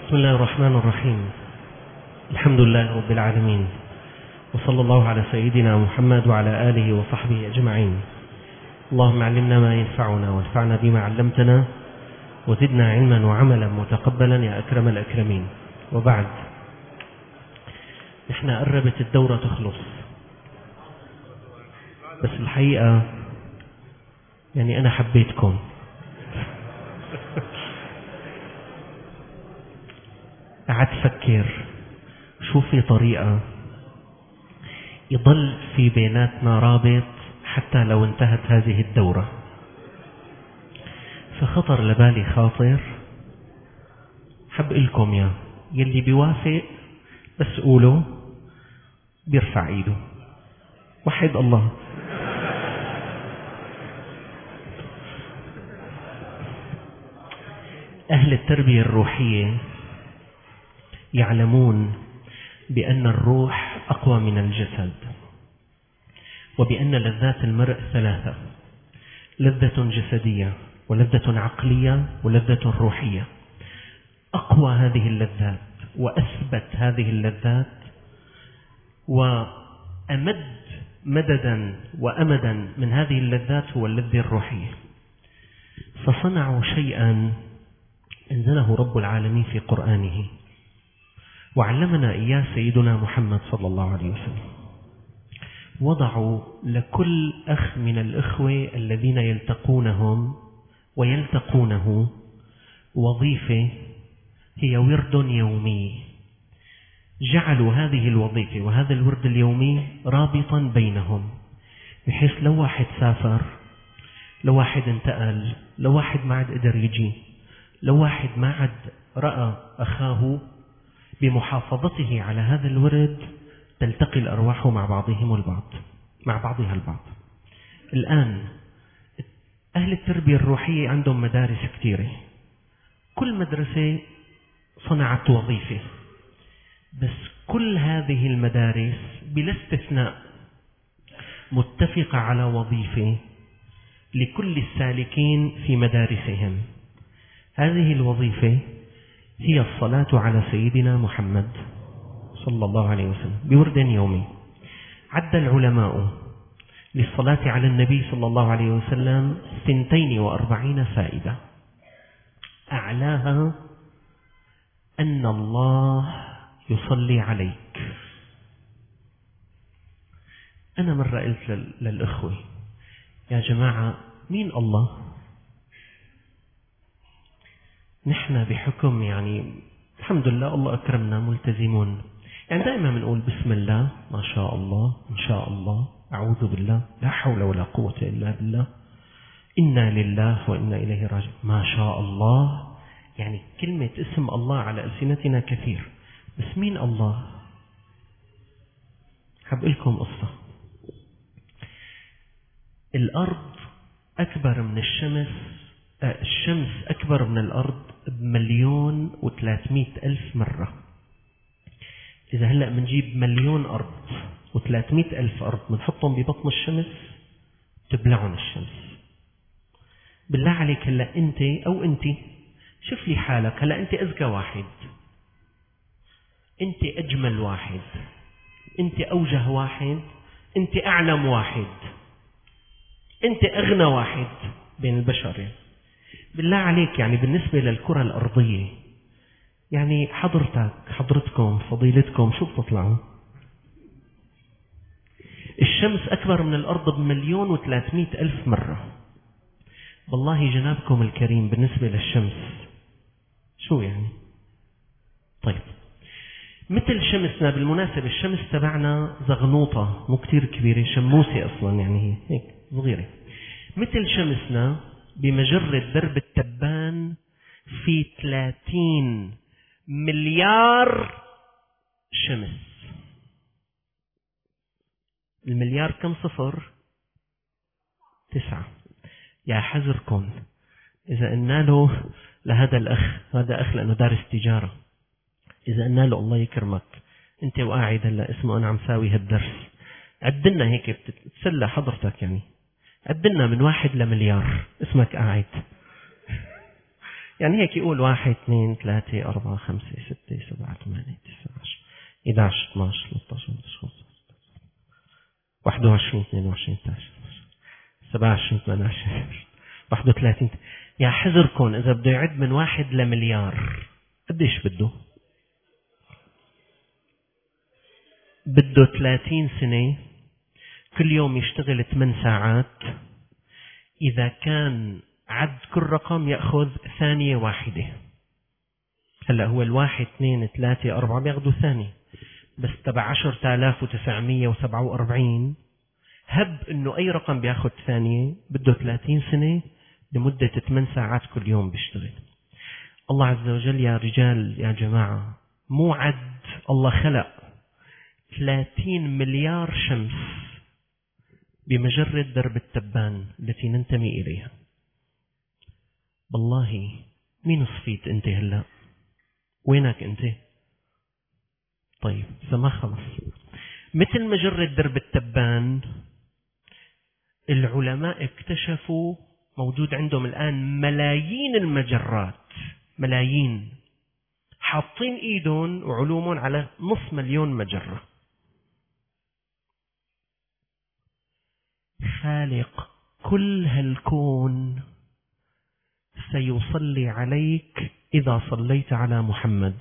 بسم الله الرحمن الرحيم. الحمد لله رب العالمين، وصلى الله على سيدنا محمد وعلى آله وصحبه أجمعين. اللهم علمنا ما ينفعنا وانفعنا بما علمتنا وزدنا علما وعملا متقبلا يا أكرم الأكرمين. وبعد، نحن قربت الدورة تخلص، بس الحقيقة يعني أنا حبيتكم. قعدت أفكر شو في طريقة يضل في بيناتنا رابط حتى لو انتهت هذه الدورة. فخطر لبالي خاطر حب لكم يا يلي بيوافق بس قولوا بيرفع ايده. وحد الله. أهل التربية الروحية يعلمون بأن الروح أقوى من الجسد، وبأن لذات المرء ثلاثة: لذة جسدية، ولذة عقلية، ولذة روحية. أقوى هذه اللذات وأثبت هذه اللذات وأمد مددا وأمدا من هذه اللذات هو اللذة الروحية. فصنعوا شيئا أنزله رب العالمين في قرآنه وعلمنا إياه سيدنا محمد صلى الله عليه وسلم. وضعوا لكل أخ من الإخوة الذين يلتقونهم ويلتقونه وظيفة هي ورد يومي. جعلوا هذه الوظيفة وهذا الورد اليومي رابطا بينهم، بحيث لو واحد سافر، لو واحد انتقل، لو واحد ما عاد قدر يجي، لو واحد ما عاد رأى أخاه، بمحافظته على هذا الورد تلتقي الأرواح مع بعضهم البعض، مع بعضها البعض. الآن أهل التربية الروحية عندهم مدارس كثيرة، كل مدرسة صنعت وظيفة، بس كل هذه المدارس بلا استثناء متفقة على وظيفة لكل السالكين في مدارسهم. هذه الوظيفة هي الصلاة على سيدنا محمد صلى الله عليه وسلم بورد يومي. عد العلماء للصلاة على النبي صلى الله عليه وسلم 42 فائدة، أعلاها أن الله يصلي عليك. أنا مرة قلت للإخوة: يا جماعة، مين الله؟ نحن بحكم يعني الحمد لله الله أكرمنا ملتزمون، يعني دائما بنقول بسم الله، ما شاء الله، إن شاء الله، أعوذ بالله، لا حول ولا قوة إلا بالله، إنا لله وإنا إليه راجعون، ما شاء الله. يعني كلمة اسم الله على ألسنتنا كثير، بس مين الله؟ حب لكم قصة. الأرض أكبر من الشمس، الشمس أكبر من الأرض ب1,300,000 مرة. إذا هلأ منجيب 1,000,000 أرض و300,000 أرض منحطهم ببطن الشمس تبلعون الشمس. بالله عليك هلأ أنت أو أنت شوف لي حالك، هلأ أنت أذكى واحد، أنت أجمل واحد، أنت أوجه واحد، أنت أعلم واحد، أنت أغنى واحد بين البشر. بالله عليك يعني بالنسبة للكرة الأرضية، يعني حضرتكم فضيلتكم شو بتطلعوا؟ الشمس أكبر من الأرض ب1,300,000 مرة. والله جنابكم الكريم بالنسبة للشمس شو يعني؟ طيب، مثل شمسنا بالمناسبة، الشمس تبعنا زغنوطة مو كتير كبيرة، شموسة أصلا، يعني هي هيك صغيرة. مثل شمسنا بمجرة درب التبان في 30 مليار شمس. المليار كم صفر؟ 9. يا حذركم إذا قلنا له لهذا الأخ، هذا أخ لأنه دارس تجارة، إذا قلنا له الله يكرمك أنت وقاعد هلا اسمه أنا عم ساوي هالدرس، عدلنا هيك بتتسلى حضرتك، يعني عدلنا من 1 لمليار اسمك قاعد. يعني هيك يقول 1 2 3 4 5 6 7 8 9 10 11 12 13 14 21 22 23 27 28 31. يا حذركم إذا بده يعد من 1 لمليار قديش بده؟ بده 30 سنة، كل يوم يشتغل 8 ساعات. إذا كان عد كل رقم يأخذ ثانية واحدة. هلأ هو 1 2 3 4 بياخدوا ثانية، بس تبع 10,947 هب إنه أي رقم بياخد ثانية بده 30 سنة لمدة 8 ساعات كل يوم بيشتغل. الله عز وجل يا رجال يا جماعة مو عد، الله خلق 30 مليار شمس بمجرة درب التبان التي ننتمي إليها. والله مين صفيت أنت هلأ؟ وينك أنت؟ طيب إذا ما خلص مثل مجرة درب التبان، العلماء اكتشفوا موجود عندهم الآن ملايين المجرات، ملايين، حاطين ايدهم وعلومهم على 500,000 مجرة. خالق كل هالكون سيصلي عليك إذا صليت على محمد.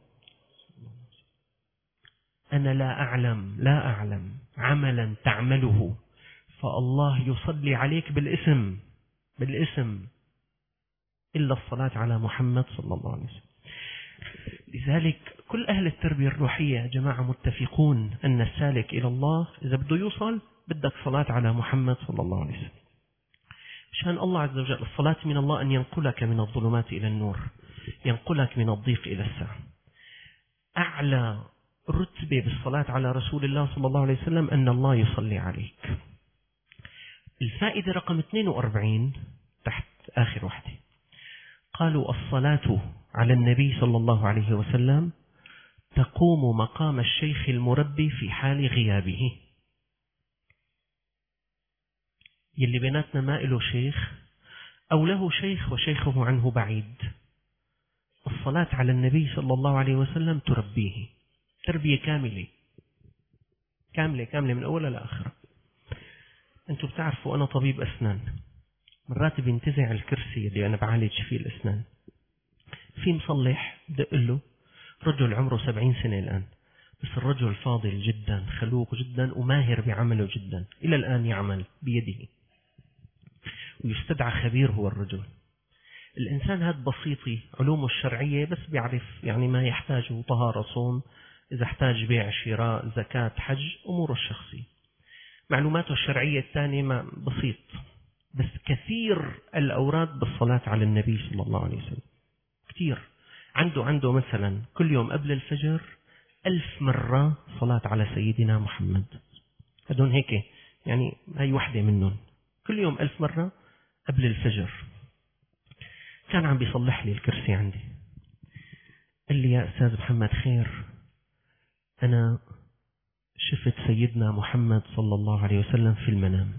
أنا لا أعلم عملا تعمله فالله يصلي عليك بالاسم إلا الصلاة على محمد صلى الله عليه وسلم. لذلك كل أهل التربية الروحية يا جماعة متفقون أن السالك إلى الله إذا بده يوصل بدك صلاة على محمد صلى الله عليه وسلم. شان الله عز وجل الصلاة من الله أن ينقلك من الظلمات إلى النور، ينقلك من الضيق إلى السعة. أعلى رتبة بالصلاة على رسول الله صلى الله عليه وسلم أن الله يصلي عليك. الفائدة رقم 42 تحت آخر واحدة، قالوا الصلاة على النبي صلى الله عليه وسلم تقوم مقام الشيخ المربي في حال غيابه. يلي بيناتنا ما له شيخ أو له شيخ وشيخه عنه بعيد، الصلاة على النبي صلى الله عليه وسلم تربيه تربية كاملة من أولها لآخرها. أنتم بتعرفوا أنا طبيب أسنان، مرات بينتزع الكرسي اللي أنا بعالج فيه الأسنان، في مصلح دق له رجل عمره 70 سنة الآن، بس الرجل فاضل جدا خلوق جدا وماهر بعمله جدا، إلى الآن يعمل بيده ويستدعى خبير هو الرجل. الإنسان هذا بسيطي علومه الشرعية بس بيعرف يعني ما يحتاجه، طهارة صوم، إذا احتاج بيع شراء زكاة حج أموره الشخصية، معلوماته الشرعية الثانية ما بسيط، بس كثير الأوراد بالصلاة على النبي صلى الله عليه وسلم كثير. عنده مثلا كل يوم قبل الفجر 1000 مرة صلاة على سيدنا محمد. هدون هيك يعني هاي واحدة منهم، كل يوم 1000 مرة قبل الفجر. كان عم بيصلح لي الكرسي عندي، قال لي يا أستاذ محمد خير، أنا شفت سيدنا محمد صلى الله عليه وسلم في المنام.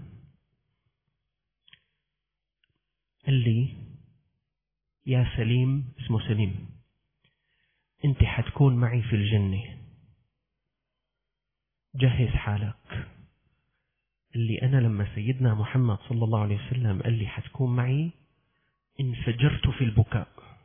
قال لي يا سليم، اسمه سليم، أنت حتكون معي في الجنة، جهز حالك. اللي أنا لما سيدنا محمد صلى الله عليه وسلم قال لي حتكون معي انفجرت في البكاء.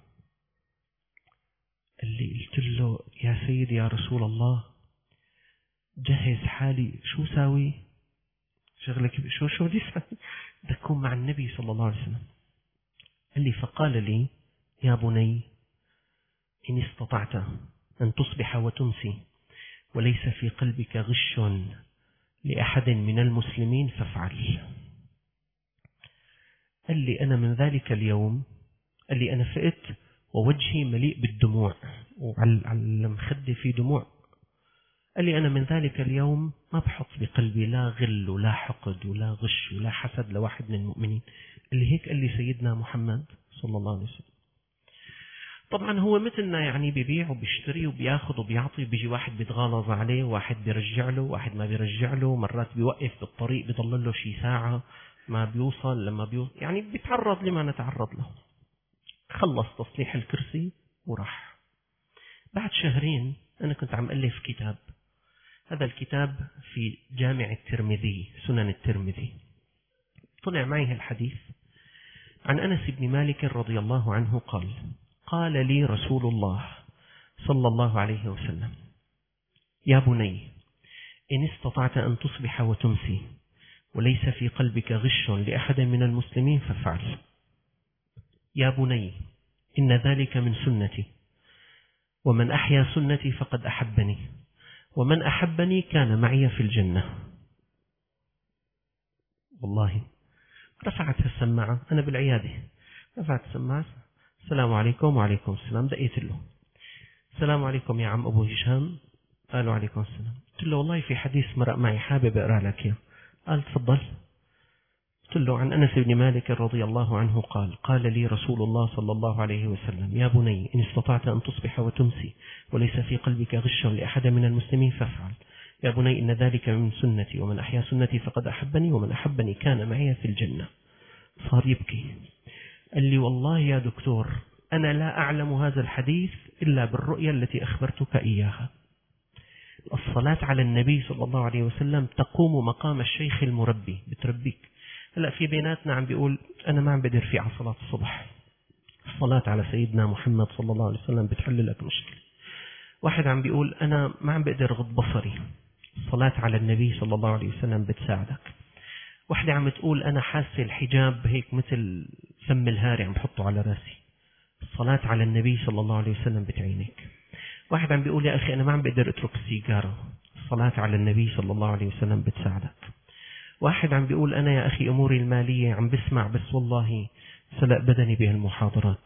اللي قلت له يا سيدي يا رسول الله جهز حالي، شو ساوي شغلك، شو بدي اسوي، بدي أكون مع النبي صلى الله عليه وسلم. قال لي فقال لي يا بني إن استطعت أن تصبح وتمسي وليس في قلبك غش لأحد من المسلمين فافعل. قال لي أنا من ذلك اليوم، قال لي أنا فقت ووجهي مليء بالدموع وعلى المخدة في دموع. قال لي أنا من ذلك اليوم ما بحط بقلبي لا غل ولا حقد ولا غش ولا حسد لواحد من المؤمنين. اللي هيك قال لي سيدنا محمد صلى الله عليه وسلم. طبعا هو مثلنا يعني بيبيع وبيشتري وبياخذ وبيعطي، بيجي واحد بيتغالظ عليه، واحد بيرجع له، واحد ما بيرجع له، مرات بيوقف بالطريق بيضل له شي ساعة ما بيوصل، لما يعني بيتعرض لما نتعرض له. خلص تصليح الكرسي وراح. بعد شهرين أنا كنت عم ألف كتاب، هذا الكتاب في جامع الترمذي، سنن الترمذي. طلع معي الحديث عن أنس بن مالك رضي الله عنه قال: قال لي رسول الله صلى الله عليه وسلم: يا بني، إن استطعت أن تصبح وتمسي وليس في قلبك غش لأحد من المسلمين فافعل. يا بني، إن ذلك من سنتي، ومن أحيا سنتي فقد أحبني، ومن أحبني كان معي في الجنة. والله رفعت السماعة، أنا بالعيادة، رفعت السماعة: السلام عليكم. وعليكم السلام. دقيت له: السلام عليكم يا عم أبو هشام. قالوا عليكم السلام. قلت له: والله في حديث مرق معي حابب أقرأ لك إياه. قال: تفضل. قلت له: عن أنس بن مالك رضي الله عنه قال: قال لي رسول الله صلى الله عليه وسلم: يا بني، إن استطعت أن تصبح وتمسي وليس في قلبك غش لأحد من المسلمين فافعل. يا بني، إن ذلك من سنتي، ومن أحيا سنتي فقد أحبني، ومن أحبني كان معي في الجنة. صار يبكي. قال لي: والله يا دكتور، أنا لا أعلم هذا الحديث إلا بالرؤيا التي أخبرتك إياها. الصلاة على النبي صلى الله عليه وسلم تقوم مقام الشيخ المربي، بتربيك. هلأ في بيناتنا عم بيقول: أنا ما عم بقدر في على صلاة الصبح، الصلاة على سيدنا محمد صلى الله عليه وسلم بتحل لك مشكلة. واحد عم بيقول: أنا ما عم بقدر غض بصري، الصلاة على النبي صلى الله عليه وسلم بتساعدك. واحدة عم تقول: أنا حاسة الحجاب هيك مثل فم الهاري عم بحطه على راسي، الصلاة على النبي صلى الله عليه وسلم بتعينك. واحد عم بيقول: يا أخي أنا ما عم بقدر أترك السيجارة، الصلاة على النبي صلى الله عليه وسلم بتساعدك. واحد عم بيقول: أنا يا أخي أموري المالية عم بسمع بس والله سلق بدني بهالمحاضرات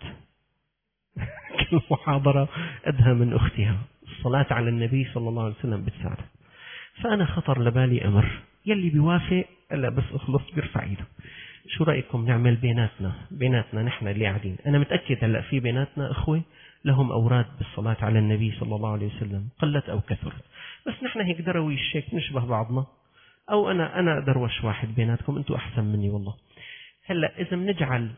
كل محاضرة أدهى من أختها، الصلاة على النبي صلى الله عليه وسلم بتساعدك. فأنا خطر لبالي أمر، يلي بيوافق ألا بس أخلص بيرفع إيده. شو رأيكم نعمل بيناتنا نحن اللي قاعدين؟ أنا متأكد هلأ في بيناتنا أخوة لهم أوراد بالصلاة على النبي صلى الله عليه وسلم، قلت أو كثرت، بس نحن هيك درويش هيك نشبه بعضنا، أو أنا دروش واحد بيناتكم، أنتوا أحسن مني والله. هلأ إذا بنجعل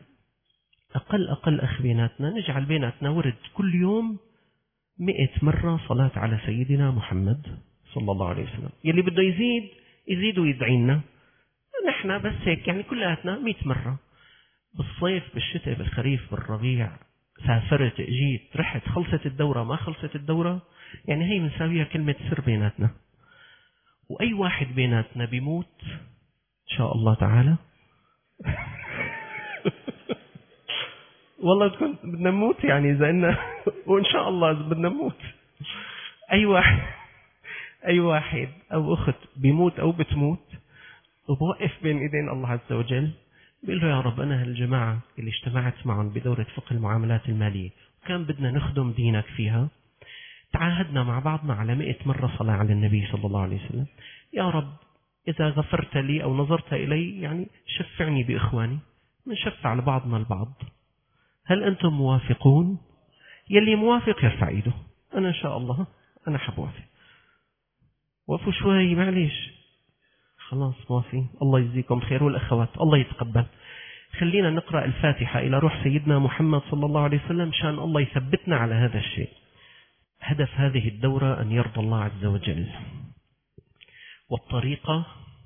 أقل أخ بيناتنا، نجعل بيناتنا ورد كل يوم 100 مرة صلاة على سيدنا محمد صلى الله عليه وسلم. يلي بده يزيد ويدعينا، نحن بس هيك يعني كلاتنا 100 مرة. بالصيف، بالشتاء، بالخريف، بالربيع، سافرت، جيت، رحت، خلصت الدورة، ما خلصت الدورة، يعني هي بنساويها كلمة سر بيناتنا. وأي واحد بيناتنا بيموت إن شاء الله تعالى والله تكون بدنا نموت يعني إذا إننا وإن شاء الله إذا بدنا نموت، أي واحد أو أخت بيموت أو بتموت وبوقف بين إيدين الله عز وجل بيقول له: يا رب، أنا هالجماعة اللي اجتمعت معهم بدورة فقه المعاملات المالية وكان بدنا نخدم دينك فيها، تعاهدنا مع بعضنا على 100 مرة صلاة على النبي صلى الله عليه وسلم. يا رب، إذا غفرت لي أو نظرت إلي يعني شفعني بإخواني، منشفع لبعضنا البعض. هل أنتم موافقون؟ يلي موافق يرفع إيده. أنا إن شاء الله أنا حبوافق. وقفوا شوي معليش، خلاص موافقين، الله يجزيكم خير. والأخوات الله يتقبل. خلينا نقرأ الفاتحة إلى روح سيدنا محمد صلى الله عليه وسلم شان الله يثبتنا على هذا الشيء. هدف هذه الدورة أن يرضى الله عز وجل، والطريقة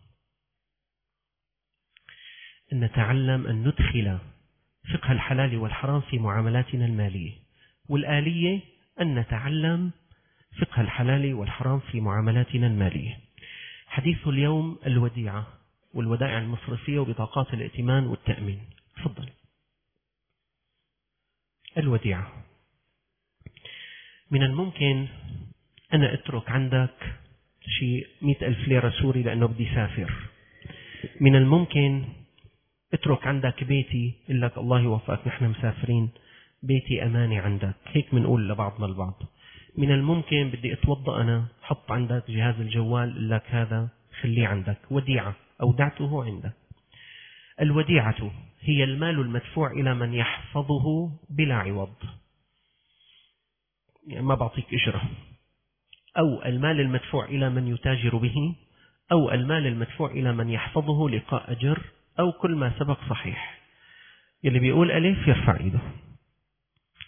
أن نتعلم أن ندخل فقه الحلال والحرام في معاملاتنا المالية، والآلية أن نتعلم فقه الحلال والحرام في معاملاتنا المالية. حديث اليوم الوديعة والودائع المصرفية وبطاقات الائتمان والتأمين. تفضل. الوديعة، من الممكن أنا أترك عندك شيء 100,000 ليرة سوري لأنه بدي سافر. من الممكن اترك عندك بيتي، إقول لك الله يوفقك نحن مسافرين، بيتي أماني عندك، هيك منقول لبعضنا البعض. من الممكن بدي أتوضأ أنا، حط عندك جهاز الجوال، إقول لك هذا خليه عندك، وديعة أودعته عندك. الوديعة هي المال المدفوع إلى من يحفظه بلا عوض، يعني ما بعطيك إجرة، أو المال المدفوع إلى من يتاجر به، أو المال المدفوع إلى من يحفظه لقاء أجر، أو كل ما سبق صحيح. يلي بيقول ألف يرفع إيده.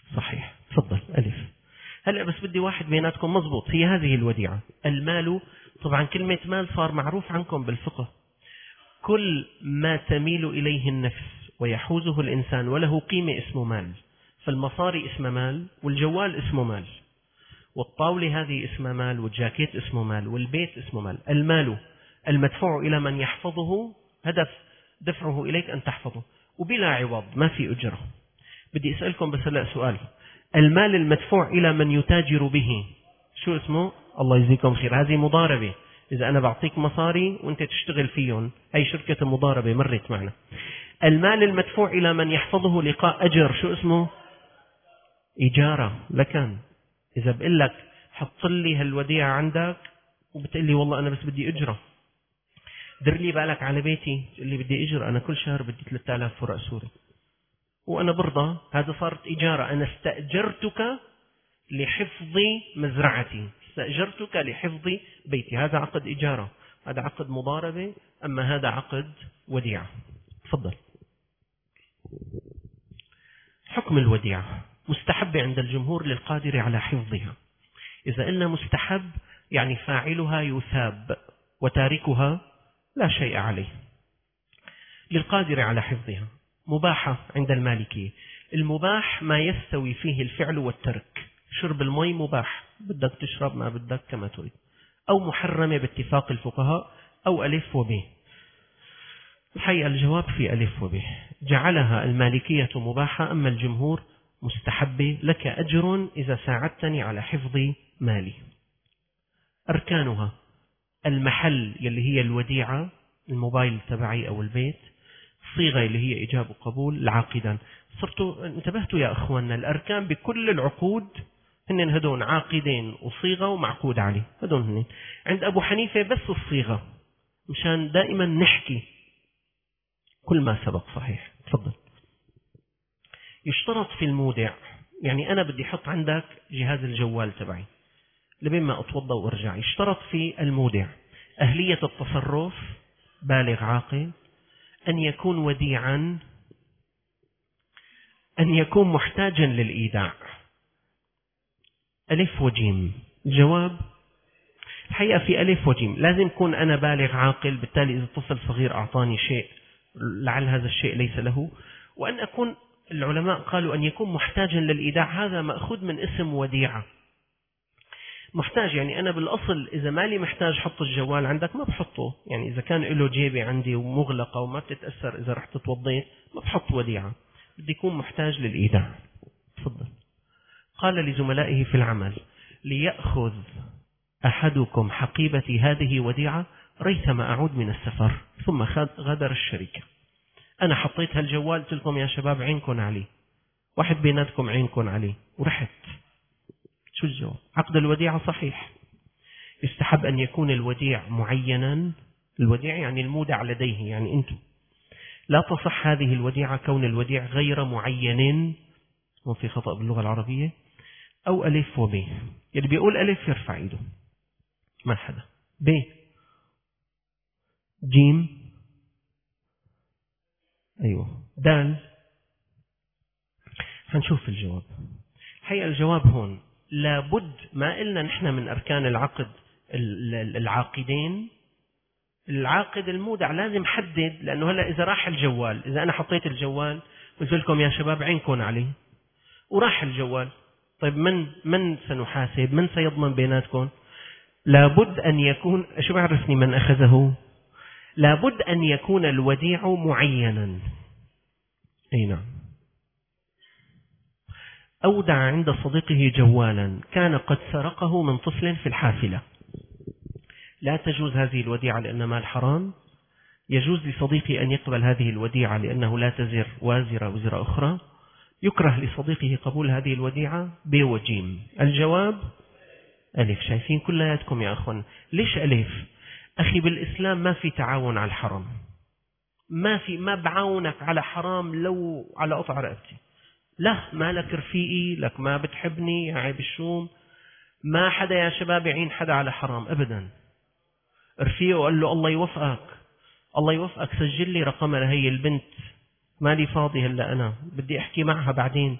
صحيح. تفضل ألف. هلأ بس بدي واحد بيناتكم مزبوط. هي هذه الوديعة. المال، طبعا كلمة مال صار معروف عنكم بالفقه، كل ما تميل إليه النفس ويحوزه الإنسان وله قيمة اسمه مال. فالمصاري اسمه مال، والجوال اسمه مال، والطاولة هذه اسمها مال، والجاكيت اسمه مال، والبيت اسمه مال. المال المدفوع إلى من يحفظه، هدف دفعه إليك أن تحفظه وبلا عوض، ما في أجرة. بدي أسألكم بس هلأ سؤال، المال المدفوع إلى من يتاجر به شو اسمه؟ الله يجزيكم خير، هذه مضاربة. إذا أنا بعطيك مصاري وأنت تشتغل فيهم، هي شركة مضاربة مرت معنا. المال المدفوع إلى من يحفظه لقاء أجر شو اسمه؟ إجارة. لكن إذا بقول لك حط لي هالوديعة عندك وبتقول لي والله أنا بس بدي أجرة، در لي بالك على بيتي، تقول لي بدي أجر، أنا كل شهر بدي 3000 فرق سوري وأنا برضى، هذا صارت إجارة. أنا استأجرتك لحفظ مزرعتي، استأجرتك لحفظ بيتي، هذا عقد إجارة، هذا عقد مضاربة، أما هذا عقد وديعة. تفضل. حكم الوديعة مستحبة عند الجمهور للقادر على حفظها. إذا قلنا مستحب يعني فاعلها يثاب وتاركها لا شيء عليه. للقادر على حفظها. مباحة عند المالكية. المباح ما يستوي فيه الفعل والترك. شرب المي مباح، بدك تشرب ما بدك كما تريد. أو محرمة باتفاق الفقهاء، أو ألف وب. الحقيقة الجواب في ألف وب. جعلها المالكية مباحة، أما الجمهور مستحبة، لك أجر إذا ساعدتني على حفظ مالي. أركانها: المحل يلي هي الوديعة، الموبايل تبعي أو البيت، صيغة اللي هي إجاب وقبول، العاقدان. صرتوا انتبهتوا يا أخواننا، الأركان بكل العقود هن هدون عاقدين وصيغة ومعقود عليه، هدون هن. عند أبو حنيفة بس الصيغة، مشان دائما نحكي كل ما سبق. صحيح. تفضل. يشترط في المودع، يعني أنا بدي أحط عندك جهاز الجوال تبعي لبين ما أتوضأ وأرجع، يشترط في المودع أهلية التصرف، بالغ عاقل، أن يكون وديعا، أن يكون محتاجا للإيداع. ألف وجيم. الجواب الحقيقة في ألف وجيم. لازم يكون أنا بالغ عاقل، بالتالي إذا طفل صغير أعطاني شيء لعل هذا الشيء ليس له. وأن أكون، العلماء قالوا أن يكون محتاجا للإيداع، هذا مأخوذ من اسم وديعة. محتاج يعني أنا بالأصل إذا مالي محتاج حط الجوال عندك ما بحطه، يعني إذا كان له جيبي عندي ومغلقة وما بتتأثر إذا رحت توضيت ما بحط وديعة، بدي يكون محتاج للإيداع. تفضل. قال لزملائه في العمل: ليأخذ أحدكم حقيبتي هذه وديعة ريثما أعود من السفر. ثم غادر الشركة. أنا حطيت هالجوال، قلت لكم يا شباب عينكم عليه، واحد بيناتكم عينكم عليه، ورحت. شو الجواب؟ عقد الوديعة صحيح. يستحب أن يكون الوديع معينا. الوديع يعني المودع لديه، يعني أنتم. لا تصح هذه الوديعة كون الوديع غير معين، وفي خطأ باللغة العربية. أو ألف وب. اللي بيقول ألف يرفع ايده، ما حدا. ب. جيم. أيوة. دال. هنشوف الجواب. الحقيقة الجواب هون لابد، ما قلنا نحن من أركان العقد العاقدين. العاقد المودع لازم حدد، لأنه هلأ إذا راح الجوال، إذا أنا حطيت الجوال قلت لكم يا شباب عينكم عليه وراح الجوال، طيب من سنحاسب؟ من سيضمن بيناتكم؟ لابد أن يكون، شو بعرفني من أخذه؟ لابد أن يكون الوديع معينا. أي نعم. أودع عند صديقه جوالا كان قد سرقه من طفل في الحافلة. لا تجوز هذه الوديعة لأن مال حرام. يجوز لصديقي أن يقبل هذه الوديعة لأنه لا تزر وازرة وزر أخرى. يكره لصديقه قبول هذه الوديعة. ب وجيم. الجواب ألف. شايفين كلياتكم يا أخوان؟ ليش ألف؟ أخي بالإسلام ما في تعاون على الحرام، ما بعاونك على حرام لو على قطع رقبتي. لا، ما لك رفيقي، لك ما بتحبني يا عيب الشوم. ما حدا يا شباب يعين حدا على حرام أبدا. رفيقه قال له الله يوفقك، الله يوفقك، سجل لي رقمها، هي البنت مالي فاضي هلا، أنا بدي أحكي معها بعدين.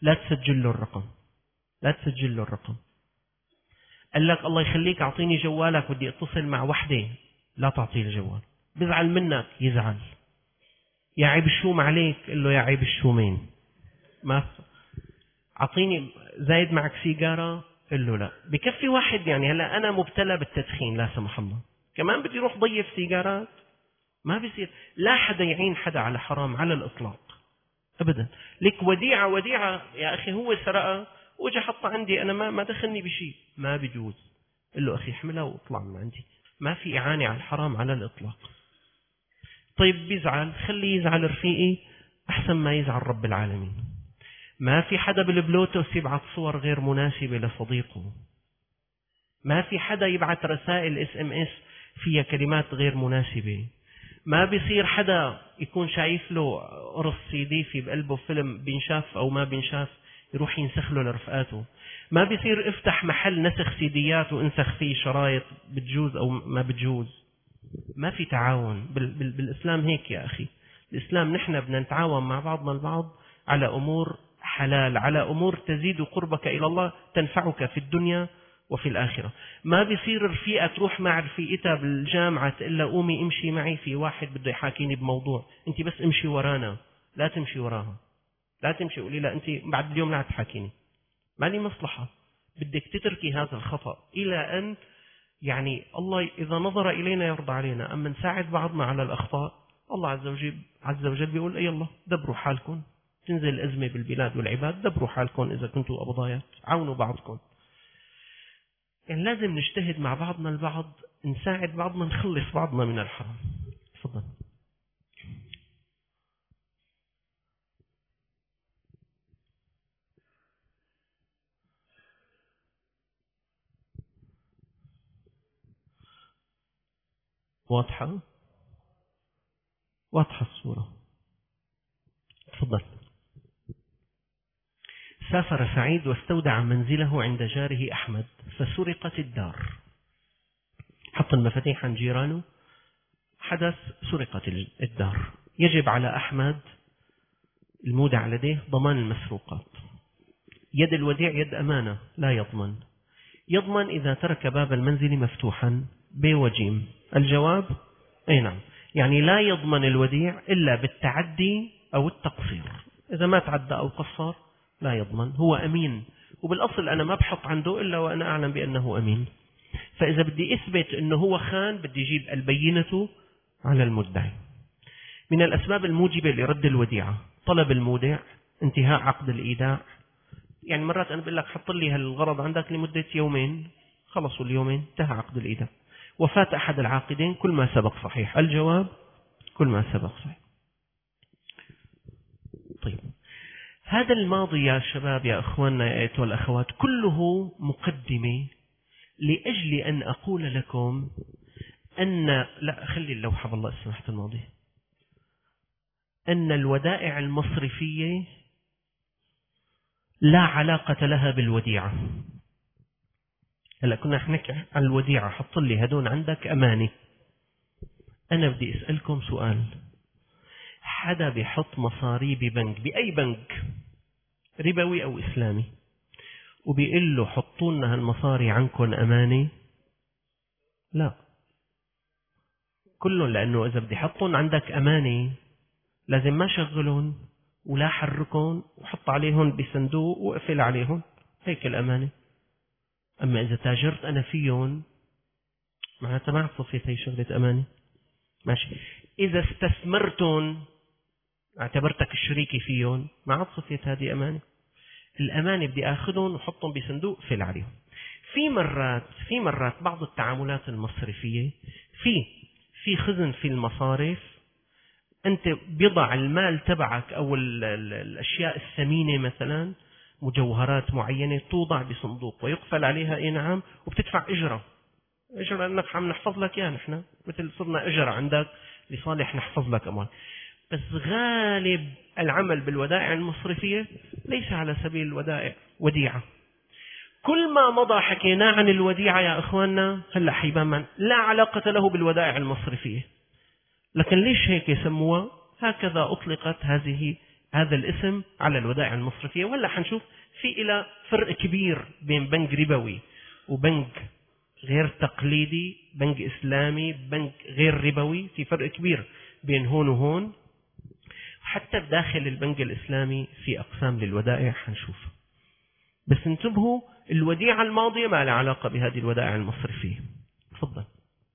لا تسجل له الرقم، لا تسجل له الرقم. قال لك الله يخليك أعطيني جوالك بدي أتصل مع وحدة، لا تعطيه الجوال، بزعل منك، يزعل. يا عيب الشوم عليك، قل له يا عيب الشومين. ما أعطيني زايد معك سيجارة، قل له لا. بكفي واحد يعني. هلا أنا مبتلى بالتدخين لا سمح الله، كمان بدي أروح ضيف سيجارات؟ ما بيصير. لا حدا يعين حدا على حرام على الإطلاق أبدا. لك وديعة، وديعة يا أخي هو سرقها وجا حطها عندي، أنا ما دخلني بشيء، ما بيجوز. قل له أخي احملها واطلع من عندي. ما في إعانة على الحرام على الإطلاق. طيب بيزعل، خليه يزعل رفيقي أحسن ما يزعل رب العالمين. ما في حدا بالبلوتوث يبعث صور غير مناسبة لصديقه. ما في حدا يبعث رسائل SMS فيها كلمات غير مناسبة. ما بيصير حدا يكون شايف له قرص CD في بقلبه فيلم بينشاف أو ما بينشاف يروح ينسخ له لرفقاته. ما بيصير افتح محل نسخ سيديات وانسخ فيه شرايط بتجوز أو ما بتجوز. ما في تعاون بالإسلام هيك يا أخي. الإسلام نحن بدنا نتعاون مع بعضنا البعض على أمور حلال، على أمور تزيد قربك إلى الله، تنفعك في الدنيا وفي الآخرة. ما بيصير رفيقة تروح مع رفيقتها بالجامعة تقول لها قومي امشي معي في واحد بده يحاكيني بموضوع، انت بس امشي ورانا، لا تمشي وراها، لا تمشي. قولي لا انت بعد اليوم لا تحاكيني، ما لي مصلحة. بدك تتركي هذا الخطأ إلى أن يعني الله إذا نظر إلينا يرضى علينا. أما نساعد بعضنا على الأخطاء، الله عز وجل بيقول أي الله دبروا حالكم، تنزل الأزمة بالبلاد والعباد، دبروا حالكم إذا كنتوا أبضايات، عاونوا بعضكم. يعني لازم نجتهد مع بعضنا البعض، نساعد بعضنا، نخلص بعضنا من الحرام. تفضل. واضحة الصورة. تفضل. سافر سعيد واستودع منزله عند جاره أحمد فسرقت الدار. حط المفاتيح عند جيرانه، حدث سرقت الدار. يجب على أحمد المودع لديه ضمان المسروقات. يد الوديع يد أمانة، لا يضمن. يضمن إذا ترك باب المنزل مفتوحا بوجيم. الجواب أي نعم. يعني لا يضمن الوديع إلا بالتعدي أو التقصير. إذا ما تعدى أو قصر لا يضمن، هو أمين. وبالأصل أنا ما بحط عنده إلا وأنا أعلم بأنه أمين. فإذا بدي أثبت أنه هو خان بدي أجيب البينة على المدعي. من الأسباب الموجبة لرد الوديعة طلب المودع، انتهاء عقد الإيداع. يعني مرات أنا بقول لك حط لي هالغرض عندك لمدة يومين، خلصوا اليومين انتهى عقد الإيداع. وفاة أحد العاقدين كل ما سبق صحيح. الجواب كل ما سبق صحيح. طيب هذا الماضي يا شباب يا أخواننا يا أيتها الأخوات كله مقدمة لأجل أن أقول لكم أن لا خلي اللوحة بالله سمحت الماضي، أن الودائع المصرفية لا علاقة لها بالوديعة. هلا كنا نحكي عن الوديعة، حط لي هدون عندك أمانة. أنا بدي أسألكم سؤال، حدا بيحط مصاري ببنك، بأي بنك ربوي أو إسلامي، وبيقول له حطوا لنا هالمصاري عنكم أمانة؟ لا، كلهم. لأنه إذا بدي حطهم عندك أمانة لازم ما شغلهم ولا حركهم وحط عليهم بصندوق وقفل عليهم، هيك الأمانة. أما إذا تاجرت أنا فيهم معناتها ما صفيت هي شغلة أمانة. ماشي. إذا استثمرتهم اعتبرتك الشريكي فيهم ما عاد صفيت هذه أمانة. الأمانة بدي أخذهم وحطهم بصندوق فل عليهم. في مرات بعض التعاملات المصرفية في خزن في المصارف، أنت بيضع المال تبعك أو الأشياء الثمينة مثلا مجوهرات معينة توضع بصندوق ويقفل عليها إيه نعم، وبتدفع أجرة أنك عم نحفظ لك يا نحن مثل صرنا أجرة عندك لصالح نحفظ لك أموال. بس غالب العمل بالودائع المصرفية ليس على سبيل الودائع وديعة. كل ما مضى حكينا عن الوديعة يا أخواننا هلأ حيبان لا علاقة له بالودائع المصرفية. لكن ليش هيك يسموها؟ هكذا أطلقت هذه هذا الاسم على الودائع المصرفية. ولا حنشوف في إلى فرق كبير بين بنك ربوي وبنك غير تقليدي، بنك إسلامي، بنك غير ربوي، في فرق كبير بين هون وهون. حتى داخل البنك الإسلامي في أقسام للودائع حنشوف. بس انتبهوا، الوديعة الماضية ما لها علاقة بهذه الودائع المصرفية. تفضل.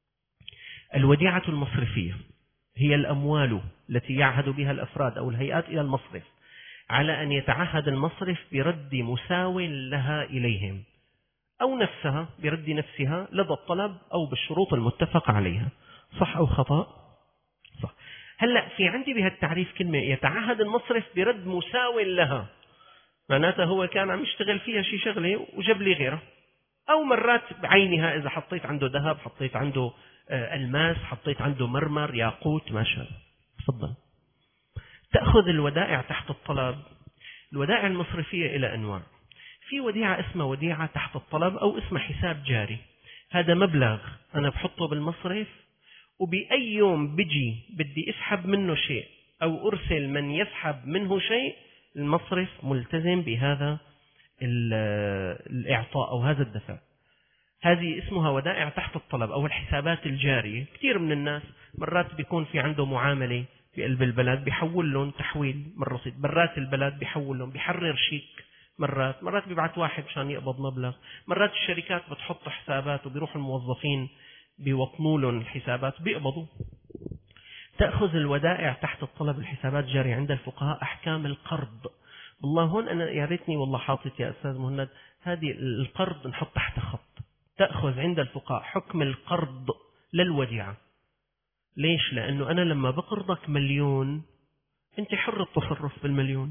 الوديعة المصرفية هي الأموال التي يعهد بها الأفراد أو الهيئات إلى المصرف على أن يتعهد المصرف برد مساو لها إليهم، أو نفسها برد نفسها لدى الطلب أو بالشروط المتفق عليها. صح أو خطأ؟ صح. هلأ في عندي بهالتعريف كلمة يتعهد المصرف برد مساو لها، معناتها هو كان عم يشتغل فيها شي شغلة وجاب لي غيرها، أو مرات بعينها إذا حطيت عنده ذهب، حطيت عنده الماس، حطيت عنده مرمر، ياقوت، ما شاء. تفضل. تأخذ الودائع تحت الطلب. الودائع المصرفية إلى أنواع. في وديعة اسمها وديعة تحت الطلب أو اسمها حساب جاري. هذا مبلغ أنا بحطه بالمصرف، وبأي يوم بدي أسحب منه شيء أو أرسل من يسحب منه شيء، المصرف ملتزم بهذا الإعطاء أو هذا الدفع. هذه اسمها ودائع تحت الطلب أو الحسابات الجارية. كثير من الناس مرات بيكون في عنده معاملة بقلب البلد، بيحول لهم تحويل من رصيد برات البلد، بيحول لهم، بيحرر شيك، مرات بيبعت واحد مشان يقبض مبلغ، مرات الشركات بتحط حسابات وبيروحوا الموظفين بيوطنوا لهم الحسابات بيقبضوا. تأخذ الودائع تحت الطلب الحسابات جارية عند الفقهاء أحكام القرض. والله هون أنا يا ريتني والله حاطط يا أستاذ مهند هذه القرض نحط تحت خط. تأخذ عند الفقهاء حكم القرض للوديعة. ليش؟ لأنه أنا لما بقرضك مليون أنت حر التصرف بالمليون،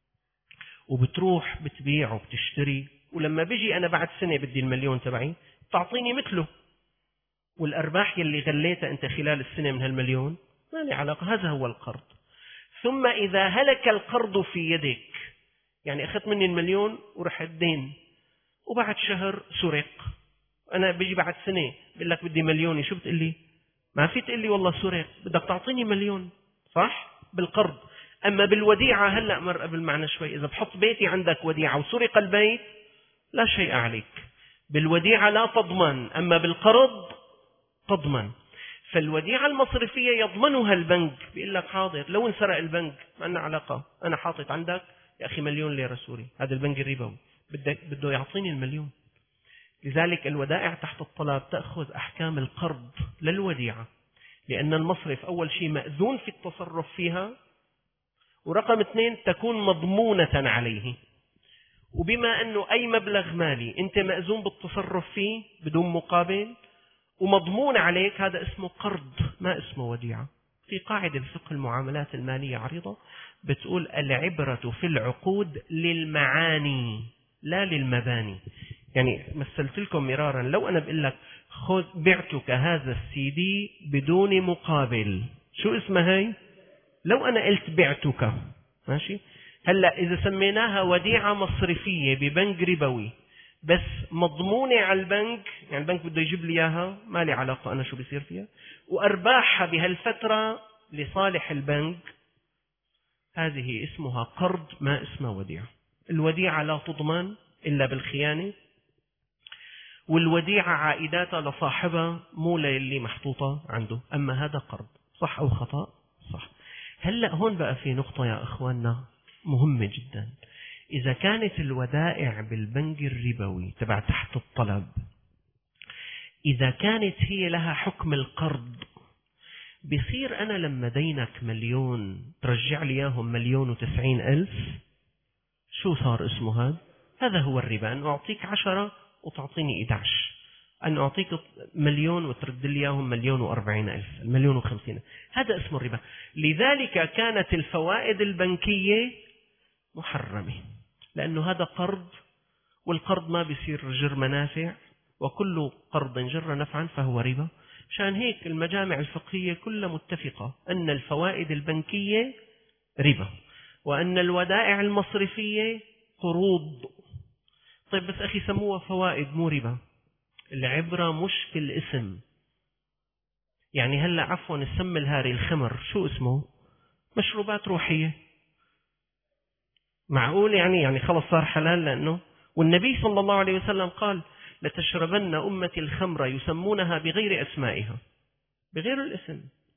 وبتروح بتبيع وبتشتري، ولما بيجي أنا بعد سنة بدي المليون تبعي تعطيني مثله، والأرباح يلي غليتها أنت خلال السنة من هالمليون ما لي علاقة. هذا هو القرض. ثم إذا هلك القرض في يدك، يعني أخذت مني المليون ورحت دين، وبعد شهر سرق، أنا بيجي بعد سنة بقول لك بدي مليون، شو بتقول لي؟ ما في تقول لي والله سرق، بدك تعطيني مليون، صح؟ بالقرض. أما بالوديعة هلأ مر قبل معنا شوي، إذا بحط بيتي عندك وديعة وسرق البيت لا شيء عليك. بالوديعة لا تضمن، أما بالقرض تضمن. فالوديعة المصرفية يضمنها البنك، بيقول لك حاضر لو انسرق البنك ما لنا علاقة، أنا حاطط عندك يا أخي مليون ليرة سوري، هذا البنك الربوي بده يعطيني المليون. لذلك الودائع تحت الطلب تأخذ أحكام القرض للوديعة، لأن المصرف أول شيء مأذون في التصرف فيها، ورقم 2 تكون مضمونة عليه. وبما أنه أي مبلغ مالي أنت مأذون بالتصرف فيه بدون مقابل ومضمون عليك، هذا اسمه قرض ما اسمه وديعة. في قاعدة الفقه المعاملات المالية عريضة بتقول العبرة في العقود للمعاني لا للمباني. يعني مثلت لكم مرارا، لو أنا بقول لك خذ بعتك هذا السي دي بدون مقابل، شو اسمها هي؟ لو أنا قلت بعتك، ماشي. هلأ إذا سميناها وديعة مصرفية ببنك ربوي بس مضمونة على البنك، يعني البنك بده يجيب لي إياها ما لي علاقة أنا شو بيصير فيها، وأرباحها بهالفترة لصالح البنك، هذه اسمها قرض ما اسمها وديعة. الوديعة لا تضمن إلا بالخيانة، والوديعة عائداتها لصاحبها مو للي محطوطة عنده. أما هذا قرض. صح أو خطأ؟ صح. هلأ هون بقى في نقطة يا أخواننا مهمة جدا. إذا كانت الودائع بالبنك الربوي تبع تحت الطلب، إذا كانت هي لها حكم القرض، بصير أنا لما دينك مليون ترجع لي إياهم 1,090,000، شو صار اسمه هذا؟ هذا هو الربا. أن أعطيك 10 وتعطيني 11، أن أعطيك مليون وترد لي إياهم 1,040,000، 1,050,000، هذا اسمه الربا. لذلك كانت الفوائد البنكية محرمة، لأنه هذا قرض، والقرض ما بيصير جر منافع، وكل قرض جر نفعا فهو ربا. عشان هيك المجامع الفقهية كلها متفقة أن الفوائد البنكية ربا، وأن الودائع المصرفية قروض. طيب بس أخي سموها فوائد مو ربا. العبرة مش في الاسم. يعني هلأ عفوا السم الهاري الخمر شو اسمه؟ مشروبات روحية. معقول يعني خلص صار حلال لأنه، والنبي صلى الله عليه وسلم قال لتشربن أمتي الخمر يسمونها بغير أسمائها، بغير الاسم.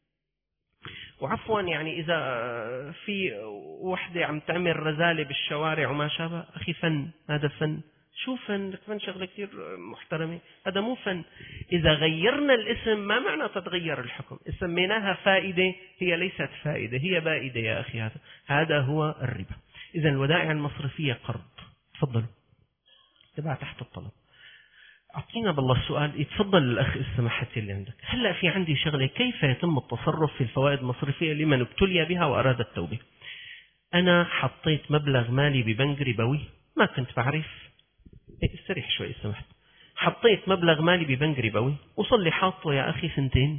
وعفوا يعني إذا في وحدة عم تعمل رذالة بالشوارع وما شابه، أخي فن، هذا فن. شو فن؟ لك فن شغلة كثير محترمة، هذا مو فن. إذا غيرنا الاسم ما معنى تتغير الحكم. سميناها فائدة، هي ليست فائدة، هي بائدة يا أخي. هذا هو الربا. إذا الودائع المصرفية قرض. تفضلوا تبع تحت الطلب. أعطينا بالله السؤال. يتفضل الأخ السماحة اللي عندك. هلأ في عندي شغلة، كيف يتم التصرف في الفوائد المصرفية لمن ابتلي بها وأراد التوبة؟ أنا حطيت مبلغ مالي ببنك ربوي، ما كنت بعرف. استريح شوي سمحت. حطيت مبلغ مالي ببنك ربوي وصل لي حاطه يا أخي 2 سنين.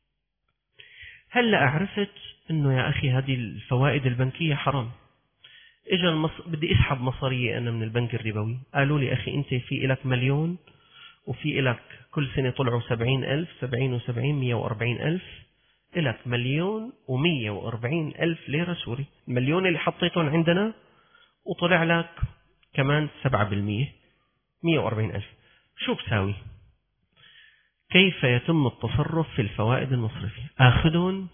هلأ عرفت إنه يا أخي هذه الفوائد البنكية حرام. بدي أسحب مصارية أنا من البنك الربوي. قالوا لي أخي أنت في إلك 1,000,000 وفي إلك كل سنة طلعوا 70,000، 70 و70 140,000، إلك 1,140,000 ليرة سوري. 1,000,000 اللي حطيتهم عندنا وطلع لك كمان 7%، 140,000. شو بساوي؟ كيف يتم التصرف في الفوائد المصرفية؟ آخذون؟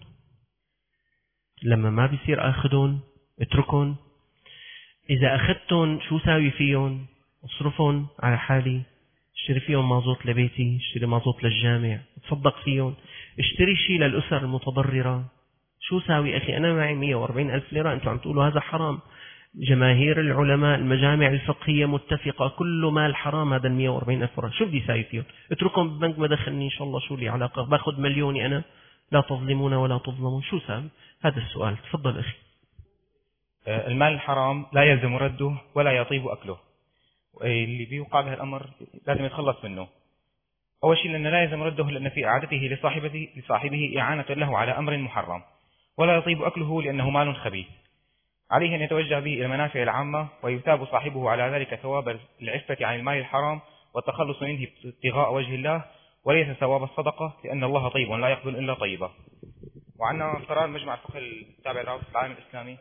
لما ما بيصير آخذون اتركون. إذا أخذتون شو ساوي فيهم؟ اصرفون على حالي، اشتري فيهم مازوت لبيتي، اشتري مازوت للجامع، تصدق فيهم، اشتري شيء للأسر المتضررة. شو ساوي أخي؟ أنا معي 140,000 ليرة، أنتم عم تقولوا هذا حرام. جماهير العلماء المجامع الفقهية متفقة كل مال حرام. هذا 140,000 ليرة شو بدي ساوي فيهم؟ اتركهم بالبنك، ما دخلني إن شاء الله، شو لي علاقة؟ باخذ 1,000,000 أنا، لا تظلمون ولا تظلمون. شو ساوي؟ هذا السؤال. تفضل أخي. المال الحرام لا يلزم رده ولا يطيب أكله. اللي بيوقع به الأمر لازم يتخلص منه. أول شيء لأنه لا يلزم رده، لأن في إعادته لصاحبه إعانة له على أمر محرم، ولا يطيب أكله لأنه مال خبيث. عليه أن يتوجه به إلى المنافع العامة، ويثاب صاحبه على ذلك ثواب العفة عن المال الحرام والتخلص منه ابتغاء وجه الله، وليس ثواب الصدقة، لأن الله طيب لا يقبل إلا طيبا. وعندنا قرار مجمع الفقه التابع لرابطة العالم الإسلامي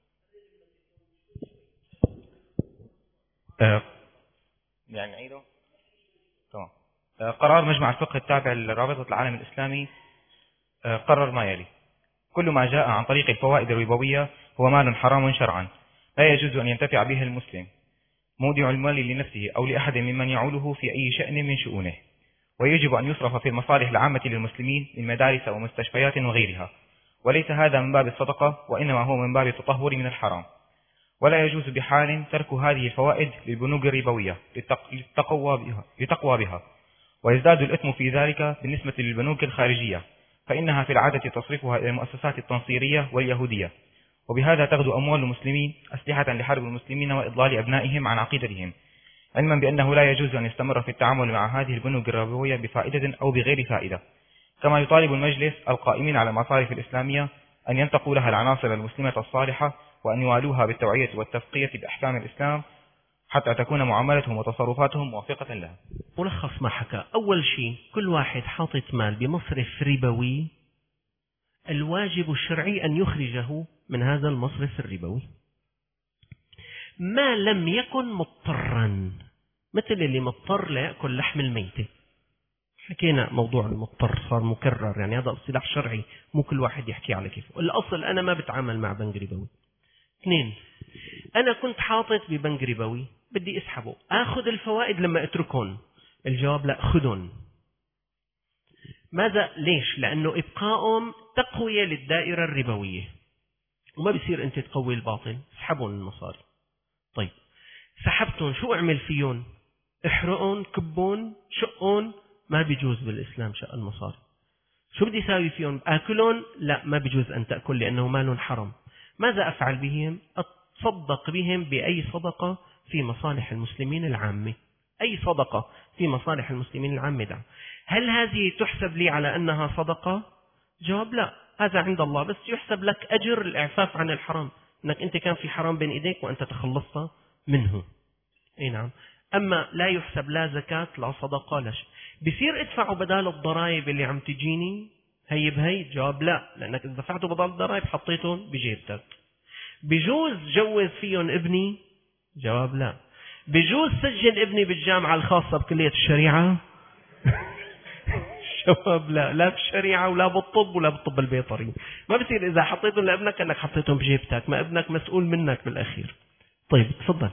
يعني نعيده. تمام. قرار مجمع الفقه التابع لرابطة العالم الإسلامي قرر ما يلي: كل ما جاء عن طريق الفوائد الربوية هو مال حرام شرعا، لا يجوز أن ينتفع به المسلم مودع المال لنفسه أو لأحد ممن يعوله في أي شأن من شؤونه، ويجب أن يصرف في المصالح العامة للمسلمين من مدارس ومستشفيات وغيرها، وليس هذا من باب الصدقة، وإنما هو من باب التطهر من الحرام. ولا يجوز بحال ترك هذه الفوائد للبنوك الربوية لتقوى بها، ويزداد الإثم في ذلك بالنسبة للبنوك الخارجية، فإنها في العادة تصرفها إلى المؤسسات التنصيرية واليهودية، وبهذا تغدو أموال المسلمين أسلحة لحرب المسلمين وإضلال أبنائهم عن عقيدتهم، علما بأنه لا يجوز أن يستمر في التعامل مع هذه البنوك الربوية بفائدة أو بغير فائدة. كما يطالب المجلس القائمين على المصارف الإسلامية أن ينتقوا لها العناصر المسلمة الصالحة، وأن يوالوها بالتوعية والتفقية بأحكام الإسلام حتى تكون معاملتهم وتصرفاتهم موافقة لها. ملخص ما حكى. أول شيء، كل واحد حاطط مال بمصرف ربوي، الواجب الشرعي أن يخرجه من هذا المصرف الربوي ما لم يكن مضطرا، مثل اللي مضطر لا يأكل لحم الميتة. حكينا موضوع المضطر صار مكرر، يعني هذا اصطلاح شرعي، مو كل واحد يحكي على كيفه. الأصل أنا ما بتعامل مع بنك ربوي. 2، أنا كنت حاطط ببنك ربوي بدي أسحبه، أخذ الفوائد لما أتركهم؟ الجواب لا، خذهم. ماذا؟ ليش؟ لأنه إبقاءهم تقوية للدائرة الربوية، وما بيصير أنت تقوي الباطل. اسحبهم المصاري. طيب سحبتهم، شو أعمل فيهم؟ احرقهم، كبون، شقون؟ ما بيجوز بالإسلام شق المصاري. شو بدي ساوي فيهم؟ آكلهم؟ لا، ما بيجوز أن تأكل لأنه مال حرام. ماذا أفعل بهم؟ أتصدق بهم بأي صدقة في مصالح المسلمين العامة. أي صدقة في مصالح المسلمين العامة دعم. هل هذه تحسب لي على أنها صدقة؟ جواب لا، هذا عند الله، بس يحسب لك أجر الإعفاف عن الحرام، أنك أنت كان في حرام بين إيديك وأنت تخلصت منه. أي نعم. أما لا يحسب لا زكاة لا صدقة لا شيء. بصير ادفعوا بدال الضرائب اللي عم تجيني هي بهي؟ جواب لا، لأنك إذا دفعتوا بدال الضرائب حطيتهم بجيبتك. بجوز جوز فيهم ابني؟ جواب لا. بجوز سجل ابني بالجامعة الخاصة بكلية الشريعة؟ جواب لا، لا بالشريعة ولا بالطب ولا بالطب البيطري. ما بصير إذا حطيتهم لابنك أنك حطيتهم بجيبتك، ما ابنك مسؤول منك بالأخير. طيب تفضل.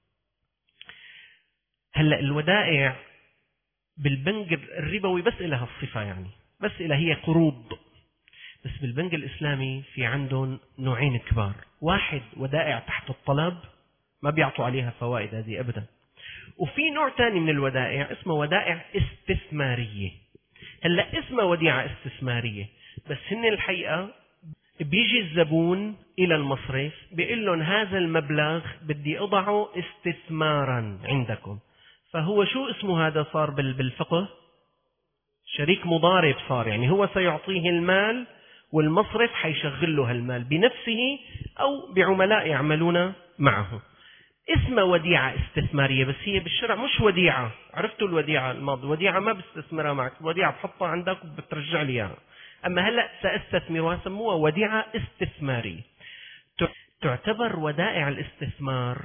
هلأ الودائع بالبنك الربوي بس إلها الصفة، يعني بس إلها هي قروض. بس بالبنك الإسلامي في عندهم نوعين كبار. واحد ودائع تحت الطلب ما بيعطوا عليها فوائد هذه أبدا. وفي نوع تاني من الودائع اسمه ودائع استثمارية. هلأ اسمها وديعة استثمارية، بس هن الحقيقة بيجي الزبون إلى المصرف بيقول لهم هذا المبلغ بدي أضعه استثمارا عندكم. فهو شو اسمه هذا صار بالفقه؟ شريك مضارب صار، يعني هو سيعطيه المال والمصرف حيشغل له هالمال بنفسه أو بعملاء يعملون معه. اسمها وديعة استثمارية، بس هي بالشرع مش وديعة. عرفتوا الوديعة الماضي؟ وديعة ما بستثمرها معك، وديعة بحطها عندك وبترجع لي اياها. أما هلأ سأستثمرها سموها وديعة استثمارية. تعتبر ودائع الاستثمار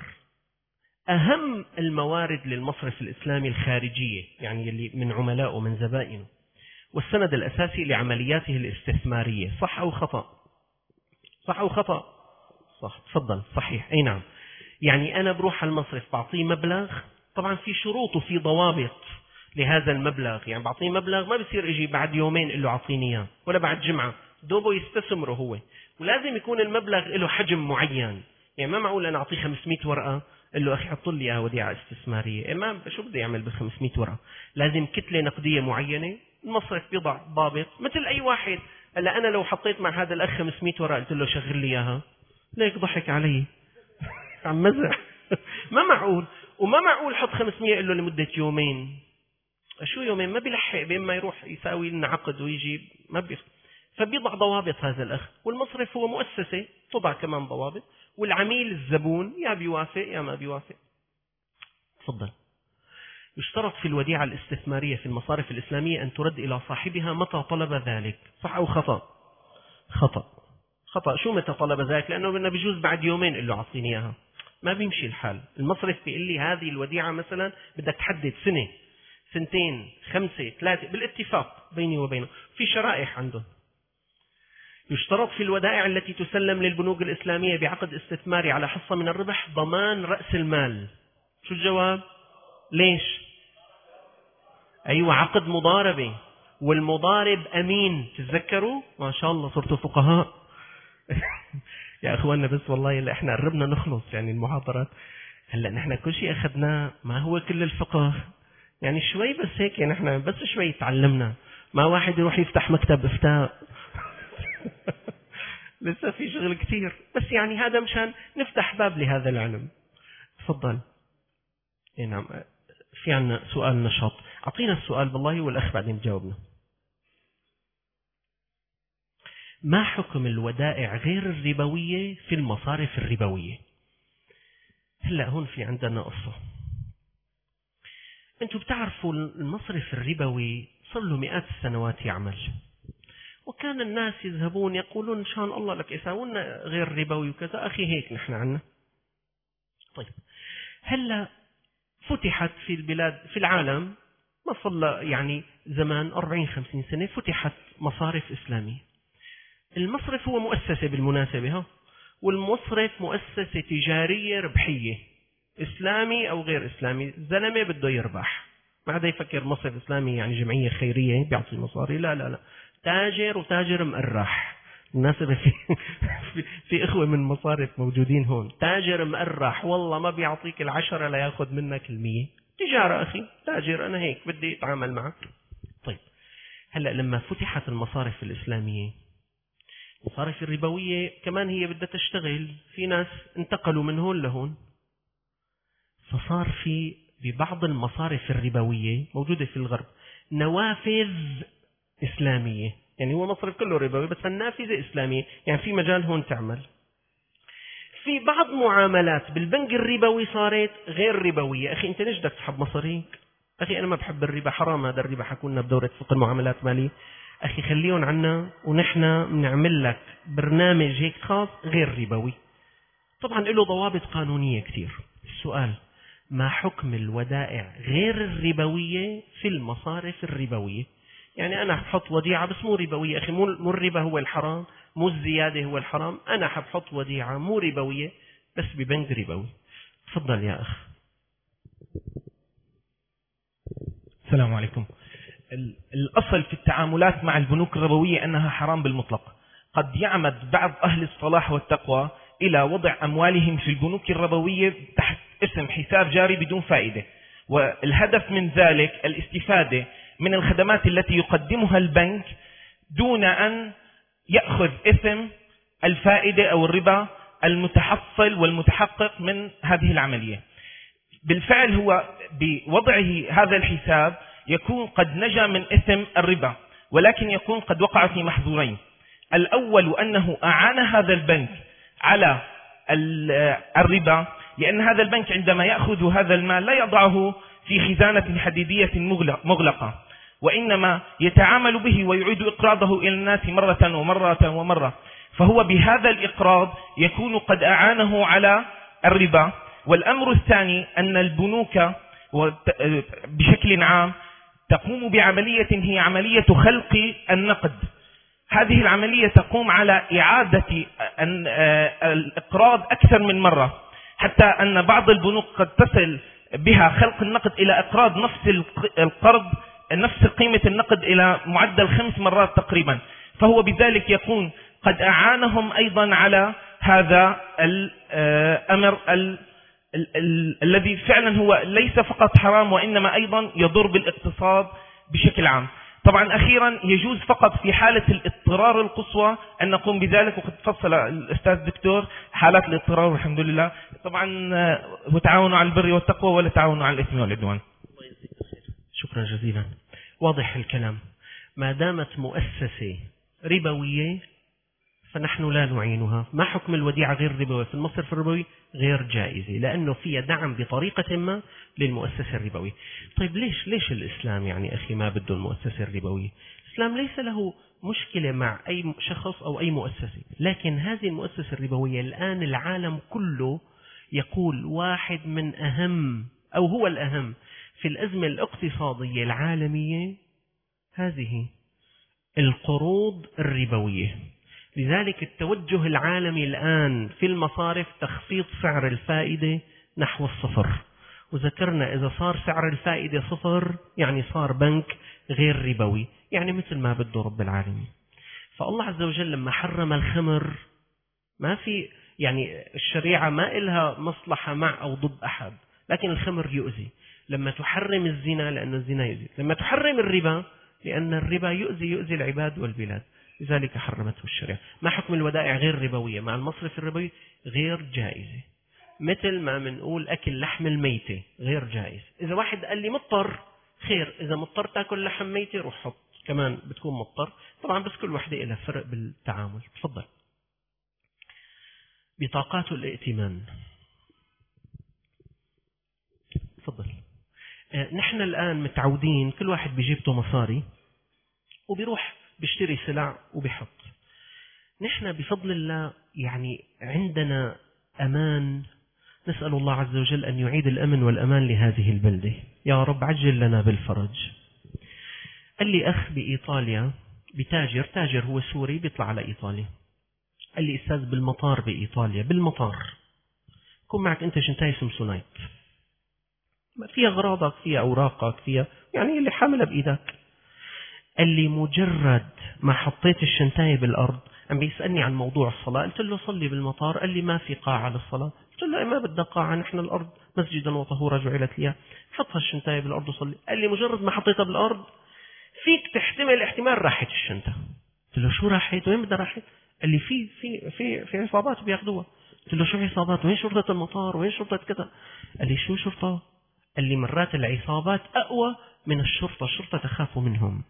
أهم الموارد للمصرف الإسلامي الخارجية، يعني اللي من عملائه ومن زبائنه، والسند الأساسي لعملياته الاستثمارية. صح أو خطأ؟ صح أو خطأ؟ صح. تفضل. صحيح. أي نعم. يعني أنا بروح على المصرف بعطيه مبلغ، طبعا في شروط وفي ضوابط لهذا المبلغ. يعني بعطيه مبلغ ما بصير اجي بعد يومين اقول له اعطيني اياه، ولا بعد جمعة، دوبه يستثمره هو. ولازم يكون المبلغ له حجم معين. يعني ما معقول أنا أعطيه 500 ورقة قل له أخي حط لي إياها وديعة استثمارية. ما شو بده يعمل بال 500 ورقة؟ لازم كتلة نقدية معينة. المصرف بيضع ضابط مثل أي واحد. هلا أنا لو حطيت مع هذا الأخ 500 ورقة قلت له شغل لي إياها، ليك ضحك علي عم مزح. ما معقول. وما معقول حط 500 قل له لمدة يومين. شو يومين؟ ما بيلحق بين ما يروح يساوي لنا عقد ويجي ما بيخ. فبيضع ضوابط هذا الأخ. والمصرف هو مؤسسة تضع كمان ضوابط، والعميل الزبون يا بيوافق يا ما بيوافق. تفضل. يشترط في الوديعة الاستثمارية في المصارف الإسلامية أن ترد إلى صاحبها متى طلب ذلك. صح أو خطأ؟ خطأ. خطأ. شو متى طلب ذلك؟ لأنه بدنا بيجوز بعد يومين قل له عطيني إياها. ما بيمشي الحال. المصرف بيقول لي هذه الوديعة مثلا بدك تحدد سنة، سنتين، 5، 3 بالاتفاق بيني وبينه. في شرائح عنده. يشترط في الودائع التي تسلم للبنوك الإسلامية بعقد استثماري على حصة من الربح ضمان رأس المال. شو الجواب؟ ليش؟ أيوة، عقد مضاربة، والمضارب أمين. تتذكروا؟ ما شاء الله صرتوا فقهاء. يا أخواننا بس والله اللي احنا قربنا نخلص يعني المحاضرات. هلأ نحن كل شيء أخذناه، ما هو كل الفقه يعني شوي بس هيك. يعني احنا بس شوي تعلمنا، ما واحد يروح يفتح مكتب إفتاء. لسه في شغل كثير، بس يعني هذا مشان نفتح باب لهذا العلم. تفضل. اي نعم. في عنا سؤال نشاط. أعطينا السؤال بالله والأخ بعدين جاوبنا. ما حكم الودائع غير الربوية في المصارف الربوية؟ هلأ هون في عندنا قصة. أنتم بتعرفوا المصرف الربوي صار له مئات السنوات يعمل، وكان الناس يذهبون يقولون إن شاء الله لك يساوون غير ربوي وكذا. أخي هيك نحن عنا. طيب هلأ فتحت في البلاد في العالم، ما صلى يعني زمان 40-50 سنة فتحت مصارف إسلامية. المصرف هو مؤسسة بالمناسبة، والمصرف مؤسسة تجارية ربحية، إسلامي أو غير إسلامي. الزلمة بده يربح، ما حدا يفكر مصرف إسلامي يعني جمعية خيرية بيعطي مصاري. لا لا لا، تاجر وتاجر مقرح. المناسبة في إخوة من مصارف موجودين هون. تاجر مقرح والله ما بيعطيك 10 لا يأخذ منك 100. تجارة أخي، تاجر، أنا هيك بدي أتعامل معك. طيب هلأ لما فتحت المصارف الإسلامية، المصارف الربوية كمان هي بدها تشتغل. في ناس انتقلوا من هون لهون، فصار في ببعض المصارف الربوية موجودة في الغرب نوافذ إسلامية. يعني هو مصرف كله ربوي بس النافذة إسلامية، يعني في مجال هون تعمل. في بعض معاملات بالبنك الربوي صارت غير ربوية. أخي أنت ليش بدك تسحب مصاريك؟ أخي أنا ما بحب الربا، حرام هذا الربا. حكونا بدورة فقه المعاملات مالية. أخي خليهم عنا ونحن بنعمل لك برنامج هيك خاص غير ربوي. طبعا له ضوابط قانونية كثير. السؤال: ما حكم الودائع غير الربوية في المصارف الربوية؟ يعني أنا حبحط وديعة بس مو ربوية، أخي مو الربا هو الحرام، مو الزيادة هو الحرام، أنا حبحط وديعة مو ربوية بس ببنك ربوي. تفضل يا أخ. السلام عليكم. الأصل في التعاملات مع البنوك الربوية أنها حرام بالمطلق. قد يعمد بعض أهل الصلاح والتقوى إلى وضع أموالهم في البنوك الربوية تحت اسم حساب جاري بدون فائدة، والهدف من ذلك الاستفادة من الخدمات التي يقدمها البنك دون أن يأخذ إثم الفائدة أو الربا المتحصل والمتحقق من هذه العملية. بالفعل هو بوضعه هذا الحساب يكون قد نجا من إثم الربا، ولكن يكون قد وقع في محظورين. الأول أنه أعان هذا البنك على الربا، لأن هذا البنك عندما يأخذ هذا المال لا يضعه في خزانة حديدية مغلقة، وإنما يتعامل به ويعيد إقراضه إلى الناس مرة ومرة ومرة، فهو بهذا الإقراض يكون قد أعانه على الربا. والأمر الثاني أن البنوك بشكل عام تقوم بعملية هي عملية خلق النقد. هذه العملية تقوم على إعادة الإقراض أكثر من مرة، حتى أن بعض البنوك قد تصل بها خلق النقد إلى إقراض نفس القرض نفس قيمة النقد إلى معدل 5 مرات تقريبا، فهو بذلك يكون قد أعانهم أيضا على هذا الأمر الذي فعلا هو ليس فقط حرام وإنما أيضا يضر بالاقتصاد بشكل عام. طبعا أخيرا يجوز فقط في حالة الاضطرار القصوى أن نقوم بذلك، وقد فصل الأستاذ الدكتور حالات الاضطرار والحمد لله. طبعا هو تعاون على البر والتقوى ولا تعاون على الإثم والعدوان. شكرا جزيلا. واضح الكلام. ما دامت مؤسسة ربوية فنحن لا نعينها. ما حكم الوديعة غير ربوية في المصرف الربوي؟ غير جائزة، لأنه فيها دعم بطريقة ما للمؤسسة الربوية. طيب ليش الإسلام يعني أخي ما بده المؤسسة الربوية؟ الإسلام ليس له مشكلة مع أي شخص أو أي مؤسسة، لكن هذه المؤسسة الربوية الآن العالم كله يقول واحد من أهم أو هو الأهم في الأزمة الاقتصادية العالمية هذه القروض الربوية. لذلك التوجه العالمي الآن في المصارف تخفيض سعر الفائدة نحو الصفر، وذكرنا إذا صار سعر الفائدة صفر يعني صار بنك غير ربوي، يعني مثل ما بده رب العالمين. فالله عز وجل لما حرم الخمر ما في يعني الشريعة ما إلها مصلحة مع أو ضد أحد، لكن الخمر يؤذي. لما تحرم الزنا لأن الزنا يؤذي، لما تحرم الربا لأن الربا يؤذي العباد والبلاد، لذلك حرمته الشريعة. ما حكم الودائع غير ربوية مع المصرف الربوي؟ غير جائزة. مثل ما منقول أكل لحم الميتة غير جائز. إذا واحد قال لي مضطر خير، إذا مضطر تأكل لحم ميتة روح حط كمان بتكون مضطر. طبعا بس كل واحدة إلى فرق بالتعامل. تفضل. بطاقات الائتمان. تفضل. نحن الآن متعودين كل واحد بجيبته مصاري وبيروح بيشتري سلع وبيحط. نحن بفضل الله يعني عندنا أمان، نسأل الله عز وجل أن يعيد الأمن والأمان لهذه البلدة، يا رب عجل لنا بالفرج. قال لي أخ بإيطاليا تاجر هو سوري بيطلع على إيطاليا، قال لي أستاذ بالمطار بإيطاليا بالمطار كون معك أنت شنطاية سمسونايت فيها أغراضك فيها أوراقك فيها يعني اللي حاملها بإيدك. قال لي مجرد ما حطيت الشنطاية بالأرض عم بيسألني عن موضوع الصلاة، قلت له صلي بالمطار، قال لي ما في قاعة للصلاة، قلت له ما بدنا قاعة نحن الأرض مسجدا وطهورا جعلت لي، حطها الشنطاية بالأرض وصلي. قال لي مجرد ما حطيتها بالأرض فيك تحتمل احتمال راحت الشنطة. قلت له شو راحت وين بدها راحت؟ قال لي في عصابات بياخدوها. قلت له شو عصابات؟ وين شرطة المطار وين شرطة كذا؟ قال لي شو شرطة؟ قال لي مرات العصابات أقوى من الشرطة تخاف منهم.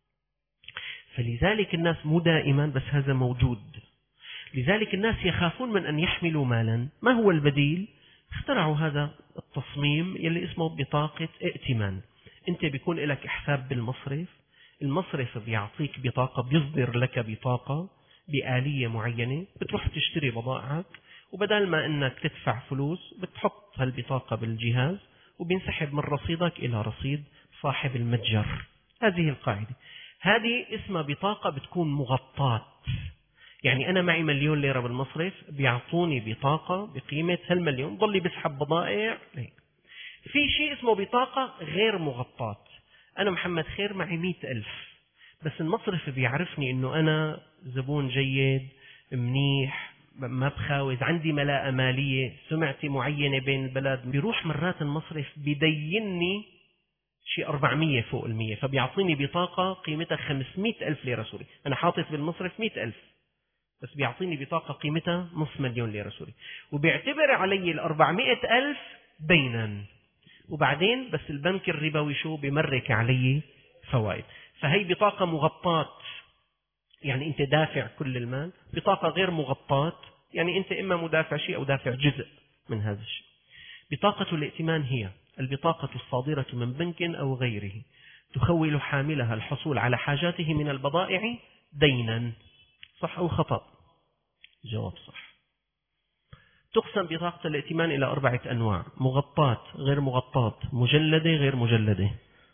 فلذلك الناس مو دائما بس هذا موجود، لذلك الناس يخافون من أن يحملوا مالا. ما هو البديل؟ اخترعوا هذا التصميم يلي اسمه بطاقة ائتمان. انت بيكون لك حساب بالمصرف، المصرف بيعطيك بطاقة، بيصدر لك بطاقة بآلية معينة، بتروح تشتري بضائعك وبدل ما أنك تدفع فلوس بتحط هالبطاقة بالجهاز وبينسحب من رصيدك إلى رصيد صاحب المتجر. هذه القاعدة. هذه اسمها بطاقة بتكون مغطاة. يعني أنا معي 1,000,000 ليرة بالمصرف، بيعطوني بطاقة بقيمة هالمليون، ضلي بسحب بضائع. في شيء اسمه بطاقة غير مغطاة. أنا محمد خير معي 100,000، بس المصرف بيعرفني أنه أنا زبون جيد منيح، ما بخاوز، عندي ملاءة مالية، سمعتي معينة بين البلد. بيروح مرات المصرف بيديني شيء 400 فوق 100، فبيعطيني بطاقة قيمتها 500,000 ليرة سوري. أنا حاطط بالمصرف 100,000، بس بيعطيني بطاقة قيمتها 500,000 ليرة سوري، وبيعتبر علي 400,000 دينا. وبعدين بس البنك الربوي شو بيمرك علي فوائد. فهي بطاقة مغطاة، يعني أنت دافع كل المال. بطاقة غير مغطاة يعني أنت إما مدافع شيء أو دافع جزء من هذا الشيء. بطاقة الائتمان هي البطاقة الصادرة من بنك أو غيره تخول حاملها الحصول على حاجاته من البضائع دينا. صح أو خطأ؟ جواب صح. تقسم بطاقة الائتمان إلى 4 أنواع: مغطاة، غير مغطاة، مجلدة، غير مجلدة.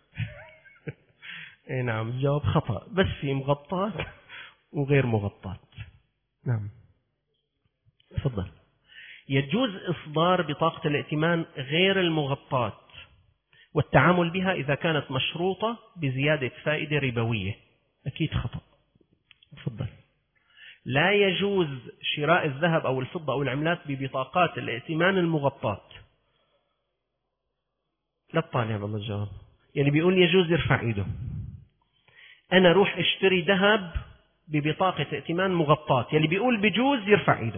إيه نعم، الجواب خطأ، بس في مغطاة وغير مغطاة. نعم تفضل. يجوز إصدار بطاقة الائتمان غير المغطاة والتعامل بها إذا كانت مشروطة بزيادة فائدة ربوية. أكيد خطأ. تفضل. لا يجوز شراء الذهب أو الفضة أو العملات ببطاقات الائتمان المغطاة. لا تطالع بالله الجواب. يعني بيقول يجوز يرفع ايده. أنا روح اشتري ذهب ببطاقة ائتمان مغطاة، يلي بيقول بيجوز يرفع ايده.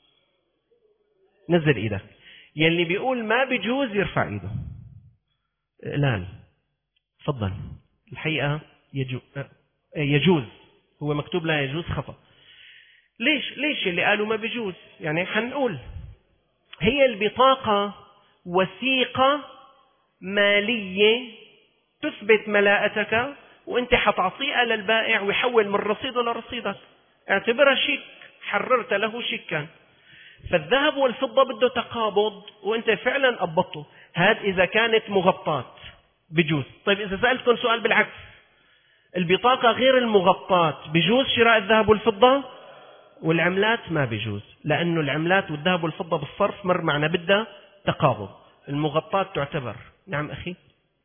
نزل ايدك. يلي بيقول ما بيجوز يرفع ايده. لا تفضل. الحقيقة يجوز. هو مكتوب لا يجوز، خطأ. ليش اللي قالوا ما بيجوز؟ يعني حنقول هي البطاقة وثيقة مالية تثبت ملاءتك، وانت حتعطيها للبائع ويحول من رصيده لرصيدك. اعتبرها شيك، حررت له شيكا. فالذهب والفضة بده تقابض وانت فعلا قبضته. هذا إذا كانت مغطاة بجوز. طيب إذا سألتكم سؤال بالعكس، البطاقة غير المغطاة بجوز شراء الذهب والفضة؟ والعملات ما بيجوز، لأنه العملات والذهب والفضة بالصرف مر معنا بدها تقابض. المغطاة تعتبر. نعم أخي.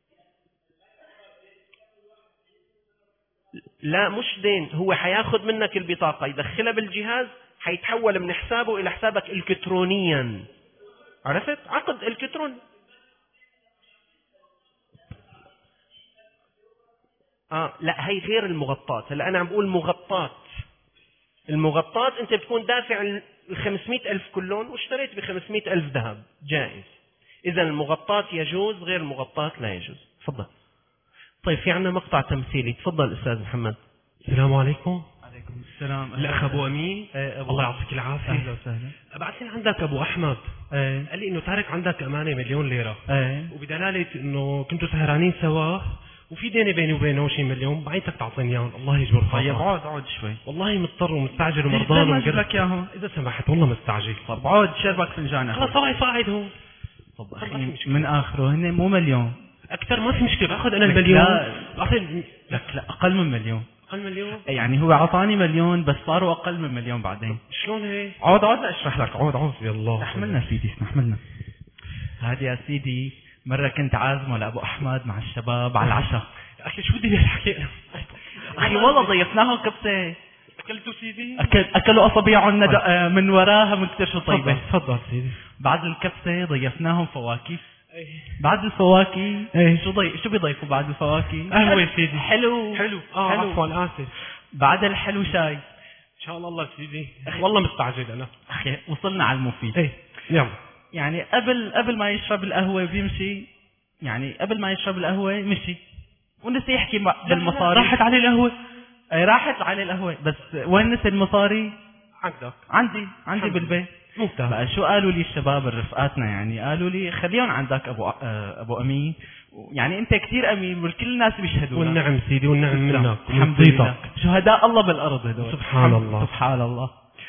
لا مش دين، هو حياخد منك البطاقة يدخلها بالجهاز، حيتحول من حسابه إلى حسابك إلكترونيا. عرفت؟ عقد إلكتروني. لا هي غير المغطاة. هلا أنا عم بقول مغطاة. المغطاة أنت بتكون دافع 500,000 كلهم واشتريت ب500,000 ذهب، جائز. إذا المغطاة يجوز، غير المغطاة لا يجوز. تفضل. طيب في عنا مقطع تمثيلي. تفضل أستاذ محمد. السلام عليكم. عليكم السلام. الأخ أبو أمين. الله يعطيك العافية. أهلا وسهلا. بعت لي عندك أبو أحمد. قال لي إنه تارك عندك أمانة 1,000,000 ليرة. وبدلالة إنه كنتوا سهرانين سوا وفي ديني بيني وبينه شي 1,000,000، بعيتك تعطيني اياهم. الله يجبر خاطرك. طيب اقعد شوي. والله مضطر ومستعجل ومرضان ومقرف لك اياهم اذا سمحت، والله مستعجل. طب اقعد شربك فنجان. خلاص الله يساعد هون. طب اخي من اخره هن مو 1,000,000 اكثر، ما في مشكله، باخذ انا المليون. لا اقل من 1,000,000. اقل من 1,000,000 يعني هو اعطاني 1,000,000 بس صاروا اقل من 1,000,000 بعدين. شلون هيك؟ اقعد اشرح لك. اقعد يلا استحملنا سيدي، استحملنا. هذه يا سيدي مرة كنت عازمه لأبو أحمد مع الشباب على العشاء. أخي شو بدي أحكي؟ أخي والله ضيفناهم كبسة. أكلتوا سيدي؟ أكلوا أصابيعهم من وراها من كتير شو طيبة. تفضل سيدي. بعد الكبسة ضيفناهم فواكه. بعد الفواكه شو بيضيفوا بعد الفواكه؟ قهوة سيدي. حلو. عفوا آسف. بعد الحلو شاي. إن شاء الله سيدي. والله مستعجل أنا. أخي وصلنا على المفيد. يلا. يعني قبل ما يشرب القهوة بيمشي، يعني قبل ما يشرب القهوة مشي ونسي يحكي بالمصاري. راحت عليه القهوة. راحت عليه القهوة، بس وين نسي المصاري؟ عندك. عندي بالبيت. ممتاز. بقى شو قالوا لي الشباب الرفقاتنا؟ يعني قالوا لي خليهم عندك ابو امين، يعني انت كثير امين والكل الناس بيشهدوا. والنعم سيدي، والنعم منك. الحمد لله. شهداء الله بالارض هدول. سبحان الله. سبحان الله.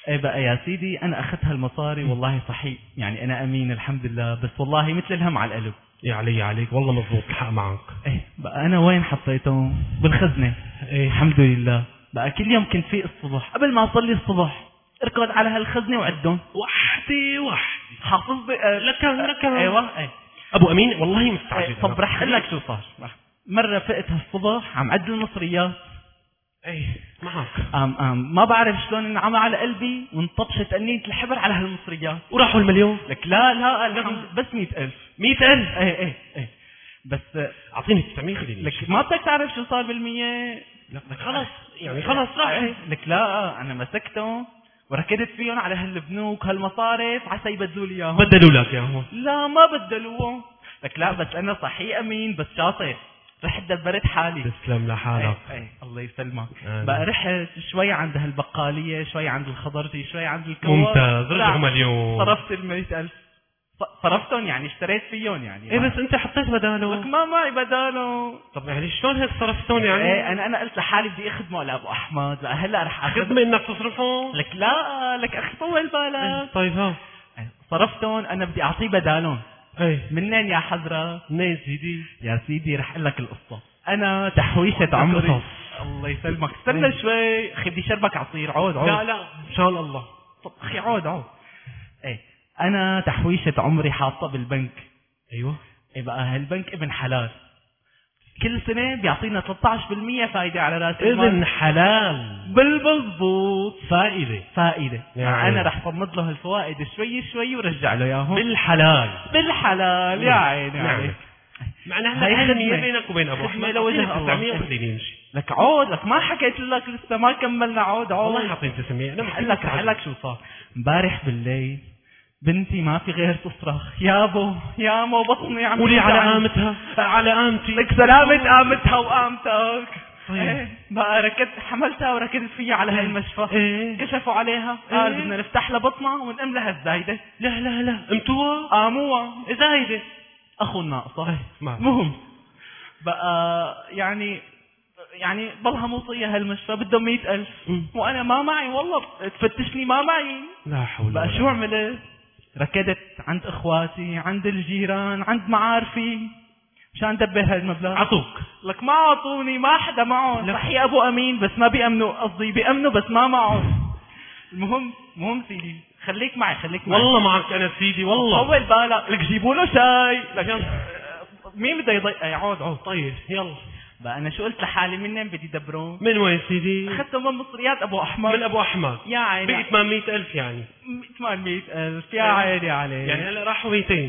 ايه بقى يا سيدي انا اخذت هالمصاري والله صحيح يعني انا امين الحمد لله، بس والله مثل الهم على القلب. يا علي عليك والله مضبوط الحق معك. ايه بقى انا وين حطيتهم؟ بالخزنة. ايه الحمد لله. بقى كل يوم كنت فيق الصبح قبل ما اصلي الصبح اركض على هالخزنة وعدهم وحدي حافظ لك ايوه ايه ابو امين والله مستعجل. طب رح اقول لك شو صار. مرة فقت هالصبح عم عد المصريات. ايه معك. ما بعرف شلون انعمى على قلبي وانطبشت أنينة الحبر على هالمصريات وراحوا المليون. لك لا الحمد بس 100,000. 100,000 ايه بس اعطيني 900 خليني. لك ما بدك تعرف شو صار بالمية. لك خلص يعني خلص راح. لك لا انا مسكتهم وركدت فيهم على هالبنوك هالمصارف عسى يبدلوا لي اياهم. بدلوا لك اياهم؟ لا ما بدلوهم. لك لا بس انا صحيح امين بس شاطر رحت دبرت حالي. تسلم لحالك. ايه الله يسلمك. بقى رحت شوي عند هالبقالية شوي عند الخضرتي شوي عند الكوار. ممتاز رجعوا مليون. صرفت 100,000 صرفتهم يعني اشتريت فيهم يعني. ايه بس انت حطيت بداله. لك ما معي بداله. طب يعني شلون هيك صرفتهم يعني؟ ايه انا قلت لحالي بدي اخدمه لابو احمد. لا هلا رح خدمة انك تصرفهم. لك لا لك اخي طول بالك. طيب ها صرفتهم انا بدي اعطيه بدالهم. ايه منين يا حضرة؟ منين سيدي؟ يا سيدي رح اقول لك القصة. انا تحويشة عمري. الله يسلمك استنى شوي اخي بدي شربك عصير. عود لا ان شاء الله. طب اخي عود ايه انا تحويشة عمري حاطة بالبنك. ايوه. ايه بقى هالبنك ابن حلال كل سنة بيعطينا 13% فايدة على راس المال. ابن حلال بالمضبوط. فائدة يعني انا رح صمد له هالفوائد شوي ورجع له اياهم بالحلال يا عيني عليك. معناها هي خدمة بينك وبين ابو احمد لوجه الله. 900 وخليني امشي. لك عود لك ما حكيت لك لسه ما كملنا. عود والله حاطين 900. انا رح لك شو صار امبارح بالليل. بنتي ما في غير تصرخ يا مو بطني عم قولي على قامتها على قامتي. لك سلامة قامتها وقامتك. طيب. بقى ركضت حملتها وركضت فيها على هالمشفى. كشفوا عليها قال بدنا نفتح لها بطنها ونقم لها الزايدة. لا امتوها قاموها زايدة اخو الناقصة. مهم بقى يعني ضلها موصية هالمشفى بدهم 100,000 وانا ما معي والله تفتشني ما معي. لا حول ولا بقى قوة. شو عملت؟ ركضت عند اخواتي عند الجيران عند معارفي مشان دبر هالمبلغ. عطوك؟ لك ما عطوني ما حدا معهم. صحيح ابو امين بس ما بيأمنوا قصدي بيأمنوا بس ما معهم. المهم سيدي خليك معي والله معك انا سيدي والله. طول بالك. لك جيبوا له شاي. لك مين بده يضيع. عود طيب يلا. بقى انا شو قلت لحالي منين بدي دبرهم؟ من وين سيدي؟ اخذتهم من مصريات ابو احمد. من ابو احمد يا عيني. بقي 800,000 يعني 800,000 يا عيني عليك. يعني هلا راحوا 200.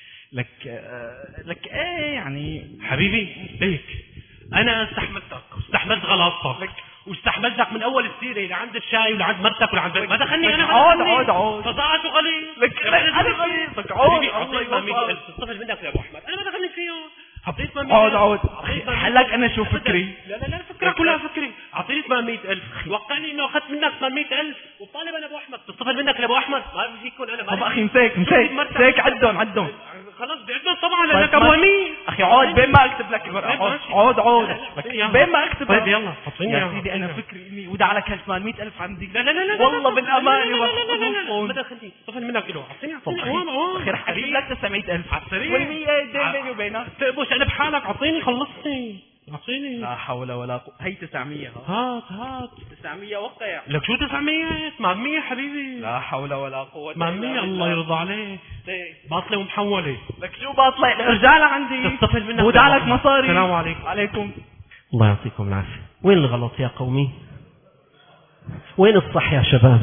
لك ايه يعني حبيبي ليك انا استحملتك واستحملت غلطتك واستحملتك من اول السيره لعند الشاي ولعند مرتك ولعند ما دخلني انا. عود فضعت وغليظ. لك انا غليظ. لك عود الله يوفقك. تصفل منك يا ابو احمد. انا ما دخلني فيهم. حطيت 800,000. عود حلك انا شو فكري. لا فكرة كلها فكري. اعطيني 800,000 وقعني انه اخذت منك 800,000 وطالب انا ابو احمد. تتصل منك لابو احمد ما بيكون انا. طب اخي مسك عدهم خلاص بعدهم طبعا لانك ابو امين. اخي عود بين ما اكتب لك الورقه. عود بين ما اكتب. طيب يلا حطيني يا سيدي انا فكري اني ودع لك هال 800,000 عندي. لا والله بالامانه ما دخلني. اتصل منك له. اعطيني اخي رح اجيب لك 900,000 وال100 دين بيني وبينك. تقبش انا بحالك. اعطيني خلصني. اعطيني. لا حول ولا قوه. هي 900 هات 900 وقع. لك شو 900 800 حبيبي. لا حول ولا قوه 800 الله يرضى عليك. باطله ومحوله. لك شو باطله ارجع لعندي. تتصل منك ودع لك مصاري. السلام عليكم. عليكم. الله يعطيكم العافية. وين الغلط يا قومي؟ وين الصح يا شباب؟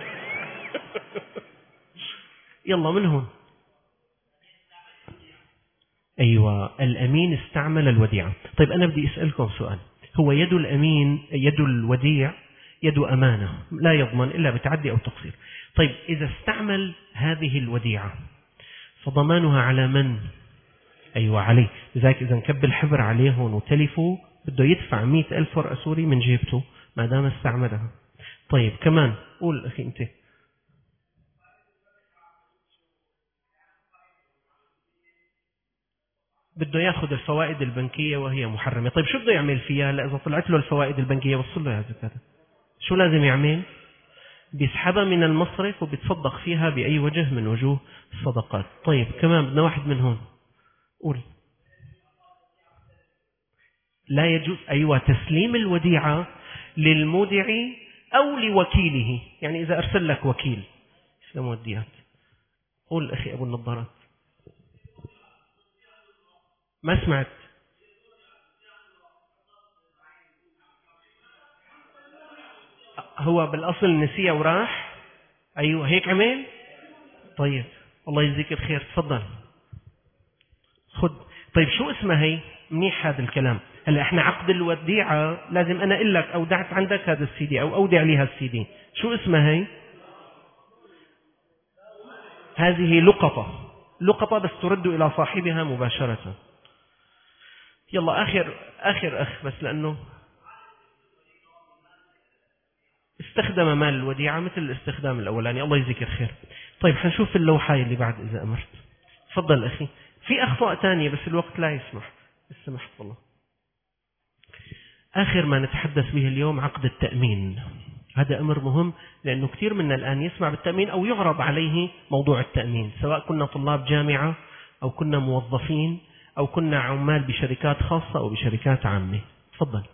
يلا من هون. أيوة الأمين استعمل الوديعة. طيب أنا بدي أسألكم سؤال. هو يد الأمين يد الوديع يد أمانة لا يضمن إلا بتعدي أو تقصير. طيب إذا استعمل هذه الوديعة فضمانها على من؟ أيوة عليه. لذلك إذا نكب الحبر عليهم وتلفوا بده يدفع 100,000 ورقة سوري من جيبته ما دام استعملها. طيب كمان قول أخي أنت. بده ياخذ الفوائد البنكية وهي محرمة. طيب شو بده يعمل فيها؟ هلا إذا طلعت له الفوائد البنكية وصل له يا زكاة شو لازم يعمل؟ بيسحبها من المصرف وبيتصدق فيها بأي وجه من وجوه الصدقات. طيب كمان بدنا واحد من هون. قول. لا يجوز، أيوة، تسليم الوديعة للمودع أو لوكيله، يعني إذا أرسل لك وكيل يسلم وديعة. قول أخي أبو النظارات. ما سمعت. هو بالأصل نسيه وراح. أيوة هيك عمل. طيب الله يجزيك الخير، تفضل خد. طيب شو اسمها هي؟ منيح هذا الكلام. هلا احنا عقد الوديعة لازم انا اقول لك اودعت عندك هذا السي دي او اودع لي هذا السي دي. شو اسمها هي؟ هذه لقطة. لقطة بس ترد الى صاحبها مباشرة. يلا اخر اخ بس لانه استخدم مال الوديعة مثل الاستخدام الاولاني. الله يجزيك الخير. طيب حنشوف اللوحة اللي بعد اذا امرت. تفضل اخي. في اخطاء ثانية بس الوقت لا يسمح. السمحت والله. آخر ما نتحدث به اليوم عقد التأمين. هذا أمر مهم لأنه كثير منا الآن يسمع بالتأمين أو يعرض عليه موضوع التأمين، سواء كنا طلاب جامعة أو كنا موظفين أو كنا عمال بشركات خاصة أو بشركات عامة. تفضل.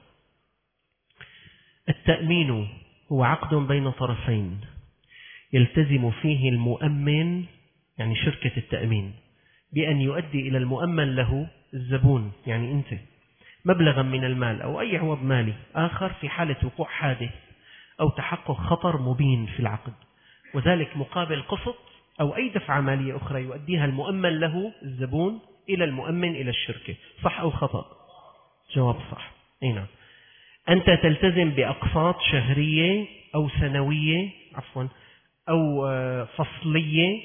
التأمين هو عقد بين طرفين يلتزم فيه المؤمن، يعني شركة التأمين، بأن يؤدي إلى المؤمن له الزبون، يعني أنت، مبلغا من المال أو أي عوض مالي آخر في حالة وقوع حادث أو تحقق خطر مبين في العقد، وذلك مقابل قسط أو أي دفعة مالية أخرى يؤديها المؤمن له الزبون إلى المؤمن إلى الشركة. صح أو خطأ؟ جواب صح. نعم. أنت تلتزم بأقساط شهرية أو سنوية أو فصلية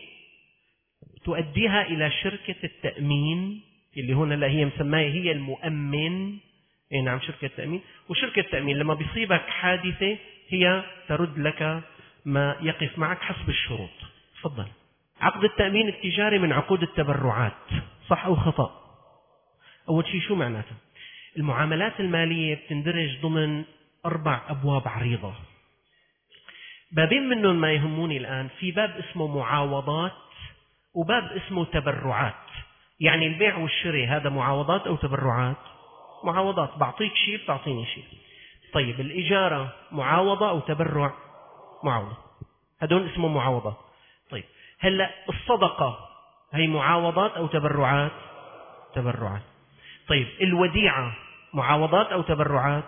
تؤديها إلى شركة التأمين اللي هنا هي مسماها هي المؤمن. نعم، شركة التأمين. وشركة التأمين لما بيصيبك حادثة هي ترد لك ما يقف معك حسب الشروط. تفضل. عقد التأمين التجاري من عقود التبرعات. صح أو خطأ؟ أول شيء شو معناته؟ المعاملات المالية بتندرج ضمن 4 أبواب عريضة. بابين منهم ما يهموني الآن. في باب اسمه معاوضات وباب اسمه تبرعات. يعني البيع والشراء هذا معاوضات أو تبرعات؟ معاوضات. بعطيك شيء بتعطيني شيء. طيب الإجارة معاوضة أو تبرع؟ معاوضة. هذول اسمه معاوضات. طيب هلأ الصدقة هي معاوضات أو تبرعات؟ تبرعات. طيب الوديعة معاوضات أو تبرعات؟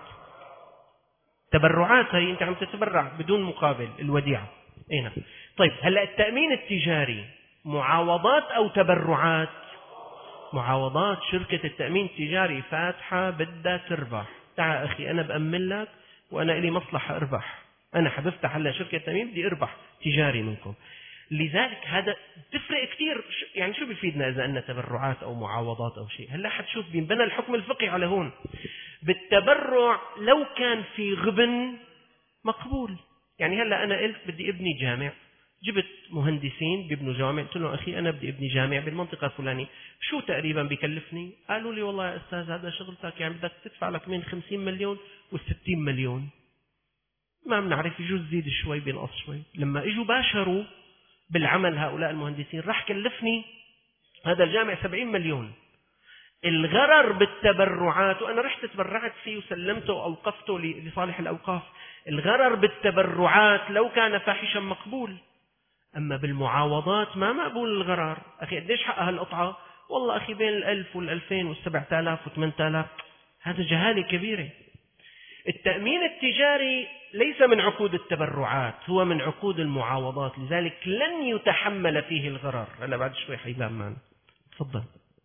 تبرعات. هي أنت عم تتبرع بدون مقابل. الوديعة. نعم. طيب هلأ التأمين التجاري معاوضات أو تبرعات؟ معاوضات. شركة التأمين التجاري فاتحة بدها تربح. تعال أخي أنا بأمن لك وأنا إلي مصلحة أربح. أنا حبفتح هلا شركة تأمين بدي أربح تجاري منكم. لذلك هذا تفرق كثير. يعني شو بيفيدنا إذا أن تبرعات أو معاوضات أو شيء؟ هلا حتشوف بينبنى الحكم الفقهي على هون. بالتبرع لو كان في غبن مقبول. يعني هلا أنا قلت بدي ابني جامع، جبت مهندسين بيبنوا جامع، قلت له أخي أنا بدي ابني جامع بالمنطقة الفلانية، شو تقريبا بيكلفني؟ قالوا لي والله يا أستاذ هذا شغلتك، يعني بدك تدفع لك من 50 مليون و60 مليون. ما بنعرف، يجوز زيد شوي بينقص شوي. لما اجوا باشروا بالعمل هؤلاء المهندسين راح كلفني هذا الجامع 70 مليون. الغرر بالتبرعات، وأنا رحت تبرعت فيه وسلمته وأوقفته لصالح الأوقاف، الغرر بالتبرعات لو كان فاحشا مقبول، أما بالمعاوضات ما مقبول الغرر. أخي قديش حق هالقطعة؟ والله أخي بين 1000 وال2000 وال7000 و8000. هذا جهالة كبيرة. التأمين التجاري ليس من عقود التبرعات، هو من عقود المعاوضات، لذلك لن يتحمل فيه الغرر. أنا بعد شوي حيبان معنا. تفضل.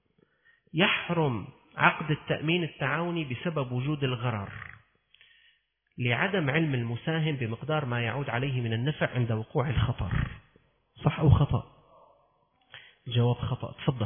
يحرم عقد التأمين التعاوني بسبب وجود الغرر لعدم علم المساهم بمقدار ما يعود عليه من النفع عند وقوع الخطر. صح أو خطأ؟ جواب خطأ. تفضل.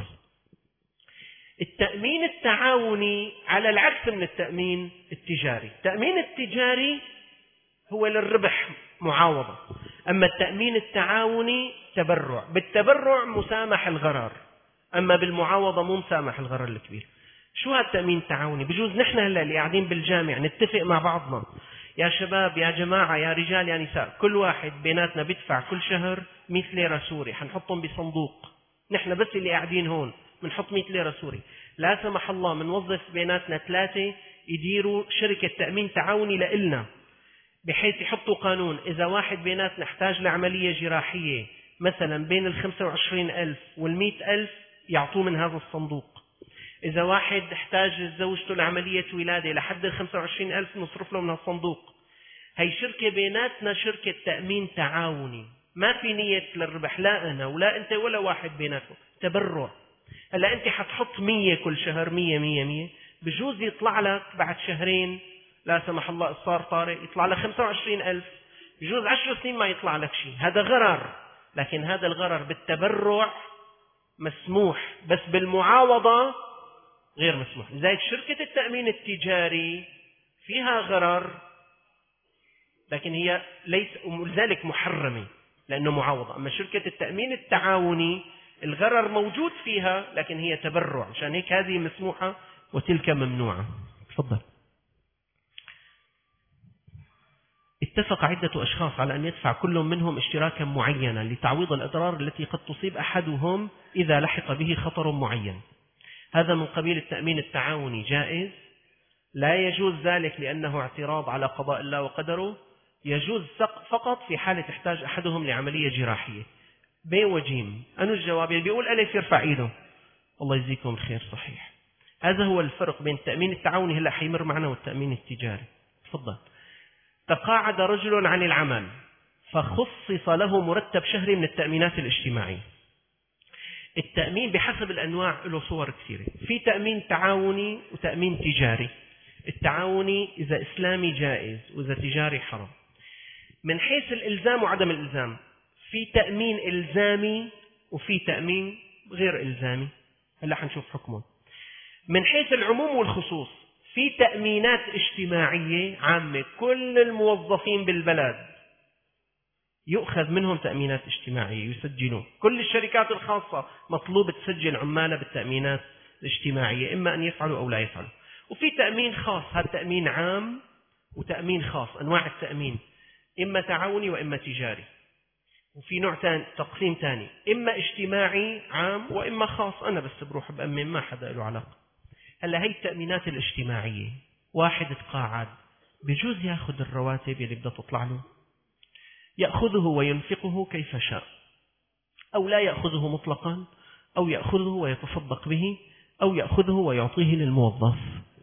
التأمين التعاوني على العكس من التأمين التجاري. التأمين التجاري هو للربح معاوضة، أما التأمين التعاوني تبرع. بالتبرع مسامح الغرر، أما بالمعاوضة مو مسامح الغرر الكبير. شو هالتأمين التعاوني؟ بجوز نحن هلا اللي قاعدين بالجامع نتفق مع بعضنا، يا شباب يا جماعة يا رجال يا نساء، كل واحد بيناتنا بيدفع كل شهر 100 ليرة سوري، حنحطهم بصندوق، نحن بس اللي قاعدين هون بنحط 100 ليرة سوري. لا سمح الله منوظف بيناتنا 3 يديروا شركة تأمين تعاوني لإلنا، بحيث يحطوا قانون إذا واحد بيناتنا احتاج لعملية جراحية مثلا بين 25,000 وال100,000 يعطوه من هذا الصندوق. إذا واحد احتاج زوجته لعملية ولادة لحد 25,000 نصرف له من الصندوق. هي شركة بيناتنا، شركة تأمين تعاوني، ما في نية للربح، لا أنا ولا أنت ولا واحد بيناتنا، تبرع. هلا أنت حتحط 100 كل شهر، 100 بجوز يطلع لك بعد شهرين لا سمح الله إصرار طارئ يطلع لك 25,000، بجوز 10 سنين ما يطلع لك شيء، هذا غرر. لكن هذا الغرر بالتبرع مسموح، بس بالمعاوضة غير مسموح. لذلك شركة التأمين التجاري فيها غرر، لكن هي ليس ولذلك محرمة لأنه معاوضة. أما شركة التأمين التعاوني الغرر موجود فيها لكن هي تبرع، عشان هيك هذه مسموحة وتلك ممنوعة. تفضل. اتفق عدة أشخاص على أن يدفع كل منهم اشتراكا معينا لتعويض الأضرار التي قد تصيب أحدهم إذا لحق به خطر معين. هذا من قبيل التأمين التعاوني جائز؟ لا يجوز ذلك لأنه اعتراض على قضاء الله وقدره. يجوز فقط في حالة تحتاج أحدهم لعملية جراحية. ب وجيم. أنو الجواب؟ اللي بيقول ألف يرفع إيده. الله يجزيكم الخير. صحيح. هذا هو الفرق بين التأمين التعاوني هلا حيمر معنا والتأمين التجاري. تفضل. تقاعد رجل عن العمل فخصص له مرتب شهري من التأمينات الاجتماعية. التأمين بحسب الأنواع له صور كثيرة، في تأمين تعاوني وتأمين تجاري. التعاوني إذا إسلامي جائز وإذا تجاري حرام. من حيث الإلزام وعدم الإلزام، في تأمين إلزامي وفي تأمين غير إلزامي، هلا حنشوف حكمه. من حيث العموم والخصوص، في تأمينات اجتماعية عامة، كل الموظفين بالبلد يؤخذ منهم تأمينات اجتماعية يسجلون. كل الشركات الخاصة مطلوب تسجل عمالة بالتأمينات الاجتماعية، إما أن يفعلوا أو لا يفعلوا. وفي تأمين خاص، هذا تأمين عام وتأمين خاص. أنواع التأمين إما تعاوني وإما تجاري. وفي نوع ثاني، تقسيم ثاني، إما اجتماعي عام وإما خاص، أنا بس بروح بأمن ما حدا له علاقة. هلا هي التأمينات الاجتماعية، واحد تقاعد بجوز يأخذ الرواتب اللي بدها تطلع له، يأخذه وينفقه كيف شاء، أو لا يأخذه مطلقا، أو يأخذه ويتصدق به، أو يأخذه ويعطيه للموظف.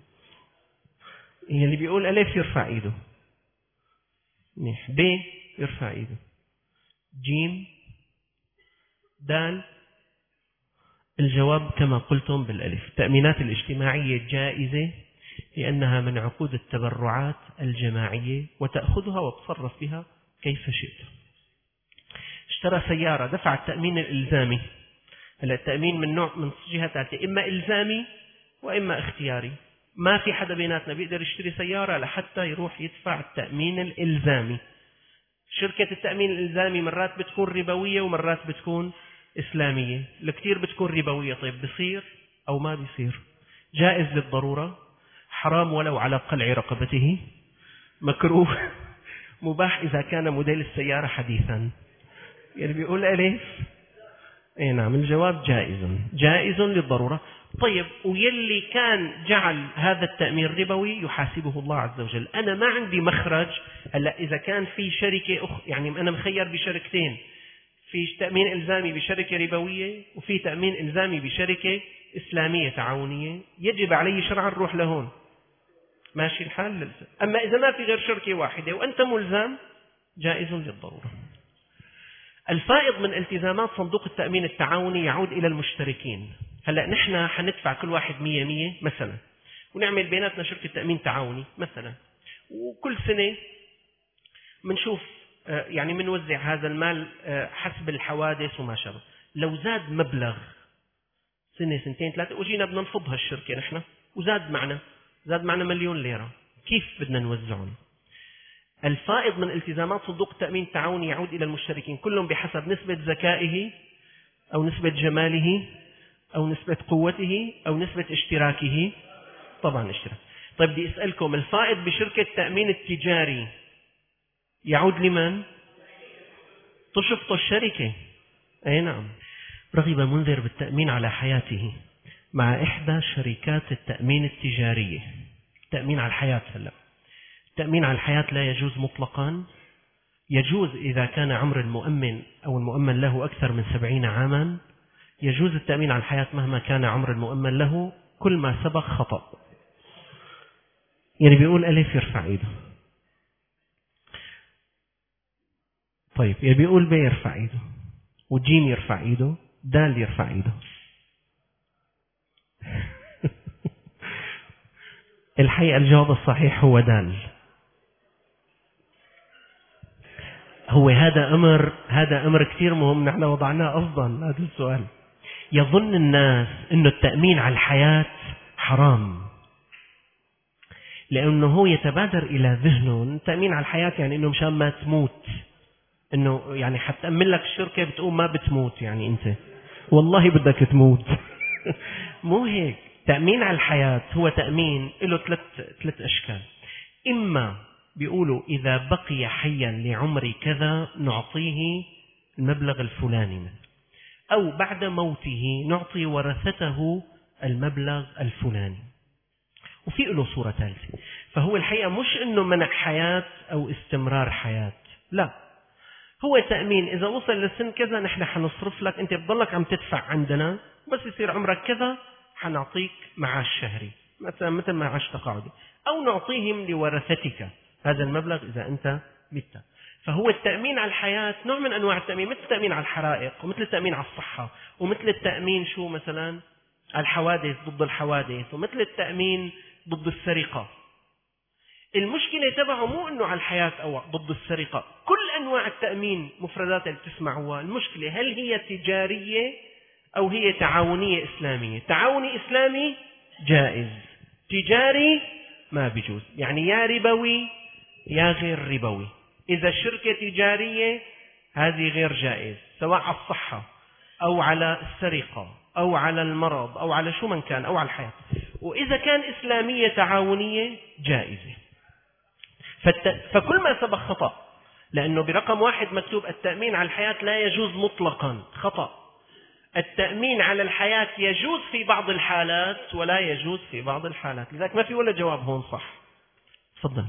اللي بيقول ألف يرفع إيده. ب يرفع إيده. جيم دال. الجواب كما قلتم بالألف. التأمينات الاجتماعية جائزة لأنها من عقود التبرعات الجماعية وتأخذها وتصرف بها كيف شئت. اشترى سيارة، دفع التأمين الإلزامي. هلا التأمين من نوع من جهة ثلاثة، إما إلزامي وإما اختياري. ما في حدا بيناتنا بيقدر يشتري سيارة لحتى يروح يدفع التأمين الإلزامي. شركة التأمين الإلزامي مرات بتكون ربوية ومرات بتكون إسلامية. الكثير بتكون ربوية. طيب بصير أو ما بيصير؟ جائز للضرورة، حرام ولو على قلع رقبته، مكروه، مباح إذا كان موديل السيارة حديثا. يعني بيقول ألف. اي نعم، الجواب جائز للضرورة. طيب ويلي كان جعل هذا التأمين ربوي يحاسبه الله عز وجل. أنا ما عندي مخرج. هلا إذا كان في شركة يعني أنا مخير بشركتين، في تأمين إلزامي بشركة ربوية وفي تأمين إلزامي بشركة إسلامية تعاونية، يجب علي شرعا نروح لهون. ماشي الحال. أما إذا ما في غير شركة واحدة وأنت ملزم، جائز للضرورة. الفائض من التزامات صندوق التأمين التعاوني يعود إلى المشتركين. هلأ نحن حندفع كل واحد 100 مثلا، ونعمل بيناتنا شركة تأمين تعاوني مثلا، وكل سنة منشوف يعني منوزع هذا المال حسب الحوادث وما شابه. لو زاد مبلغ سنة سنتين ثلاثة وجينا بدنا نفض هالشركة نحن وزاد معنا 1,000,000 ليرة، كيف بدنا نوزعهم؟ الفائض من التزامات صندوق التأمين التعاوني يعود إلى المشتركين كلهم بحسب نسبة ذكائه أو نسبة جماله أو نسبة قوته أو نسبة اشتراكه. طبعا اشتراك. طيب بدي أسألكم، الفائض بشركة تأمين التجاري يعود لمن؟ تشفط الشركة. أي نعم. رغب منذر بالتأمين على حياته مع إحدى شركات التأمين التجارية. تأمين على الحياة. هلا التأمين على الحياة لا يجوز مطلقا. يجوز إذا كان عمر المؤمن أو المؤمن له أكثر من 70 عاما. يجوز التأمين على الحياة مهما كان عمر المؤمن له، كل ما سبق خطأ. يعني بيقول ألف يرفع إيده. طيب يعني بيقول ب يرفع إيده، وجيم يرفع إيده، دال يرفع إيده. الحقيقة الجواب الصحيح هو دال. هو هذا أمر كثير مهم، نحن وضعناه أفضل هذا السؤال. يظن الناس إنه التأمين على الحياة حرام، لأنه هو يتبادر إلى ذهنه التأمين على الحياة يعني إنه مشان ما تموت، إنه يعني حتأمن لك الشركة بتقوم ما بتموت، يعني أنت والله بدك تموت. مو هيك. تأمين على الحياة هو تأمين له ثلاث أشكال. إما بيقولوا إذا بقي حيا لعمر كذا نعطيه المبلغ الفلاني، أو بعد موته نعطي ورثته المبلغ الفلاني. وفي له صورة ثالثة. فهو الحقيقة مش إنه منع حياة أو استمرار حياة، لا، هو تأمين إذا وصل لسن كذا نحن حنصرف لك، أنت بتضلك عم تدفع عندنا، بس يصير عمرك كذا حنعطيك معاش شهري مثل معاش تقاعدي، أو نعطيهم لورثتك هذا المبلغ إذا أنت مت. فهو التأمين على الحياة نوع من أنواع التأمين، مثل التأمين على الحرائق، ومثل التأمين على الصحة، ومثل التأمين مثلا الحوادث ضد الحوادث، ومثل التأمين ضد السرقة. المشكلة تبعه مو أنه على الحياة أو ضد السرقة، كل أنواع التأمين مفردات اللي بتسمعوها، المشكلة هل هي تجارية أو هي تعاونية إسلامية. تعاوني إسلامي جائز، تجاري ما بيجوز، يعني يا ربوي يا غير ربوي. إذا شركة تجارية هذه غير جائز، سواء على الصحة أو على السرقة أو على المرض أو على شو من كان أو على الحياة. وإذا كان إسلامية تعاونية جائزة. فكل ما سبق خطأ، لأنه برقم 1 مكتوب التأمين على الحياة لا يجوز مطلقا، خطأ. التأمين على الحياة يجوز في بعض الحالات ولا يجوز في بعض الحالات، لذلك ما في ولا جواب هون صح. تفضل.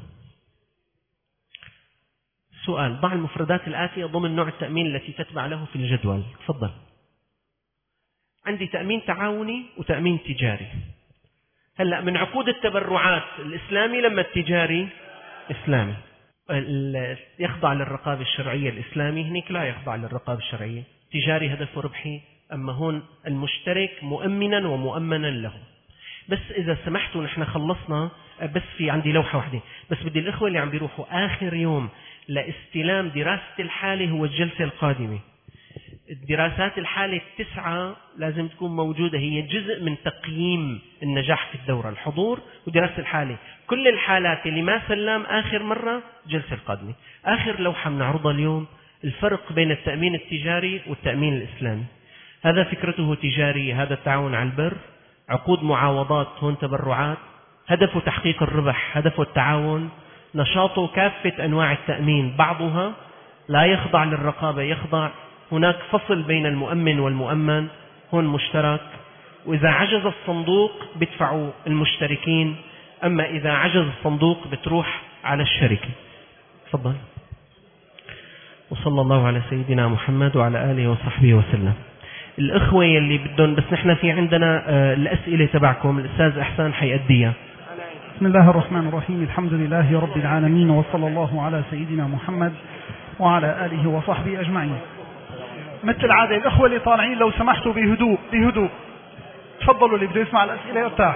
سؤال: ضع المفردات الآتية ضمن نوع التأمين التي تتبع له في الجدول. تفضل. عندي تأمين تعاوني وتأمين تجاري. هلأ من عقود التبرعات الإسلامي لما التجاري إسلامي يخضع للرقابة الشرعية، الإسلامي هناك لا يخضع للرقابة الشرعية. تجاري هدفه ربحي، أما هون المشترك مؤمنا ومؤمنا له. بس إذا سمحتوا نحن خلصنا، بس في عندي لوحة واحدة بس، بدي الإخوة اللي عم بيروحوا آخر يوم لاستلام دراسة الحالة هو الجلسة القادمة. الدراسات الحالة 9 لازم تكون موجودة، هي جزء من تقييم النجاح في الدورة، الحضور ودراسة الحالة. كل الحالات اللي ما سلم آخر مرة جلسة القادمة. آخر لوحة بنعرضها اليوم الفرق بين التأمين التجاري والتأمين الإسلامي. هذا فكرته تجاري، هذا التعاون على البر، عقود معاوضات، هون تبرعات، هدفه تحقيق الربح، هدفه التعاون، نشاطه كافة أنواع التأمين، بعضها لا يخضع للرقابة، يخضع هناك فصل بين المؤمن والمؤمن، هون مشترك، وإذا عجز الصندوق بدفعوا المشتركين، أما إذا عجز الصندوق بتروح على الشركة. تفضل. وصلى الله على سيدنا محمد وعلى آله وصحبه وسلم. الأخوة اللي بدهم، بس نحن في عندنا الأسئلة تبعكم، الأستاذ إحسان حيأديها. بسم الله الرحمن الرحيم، الحمد لله رب العالمين، وصلى الله على سيدنا محمد وعلى آله وصحبه أجمعين. مثل العادة الأخوة اللي طالعين لو سمحتوا بهدوء تفضلوا، اللي بده يسمع الأسئلة يرتاح.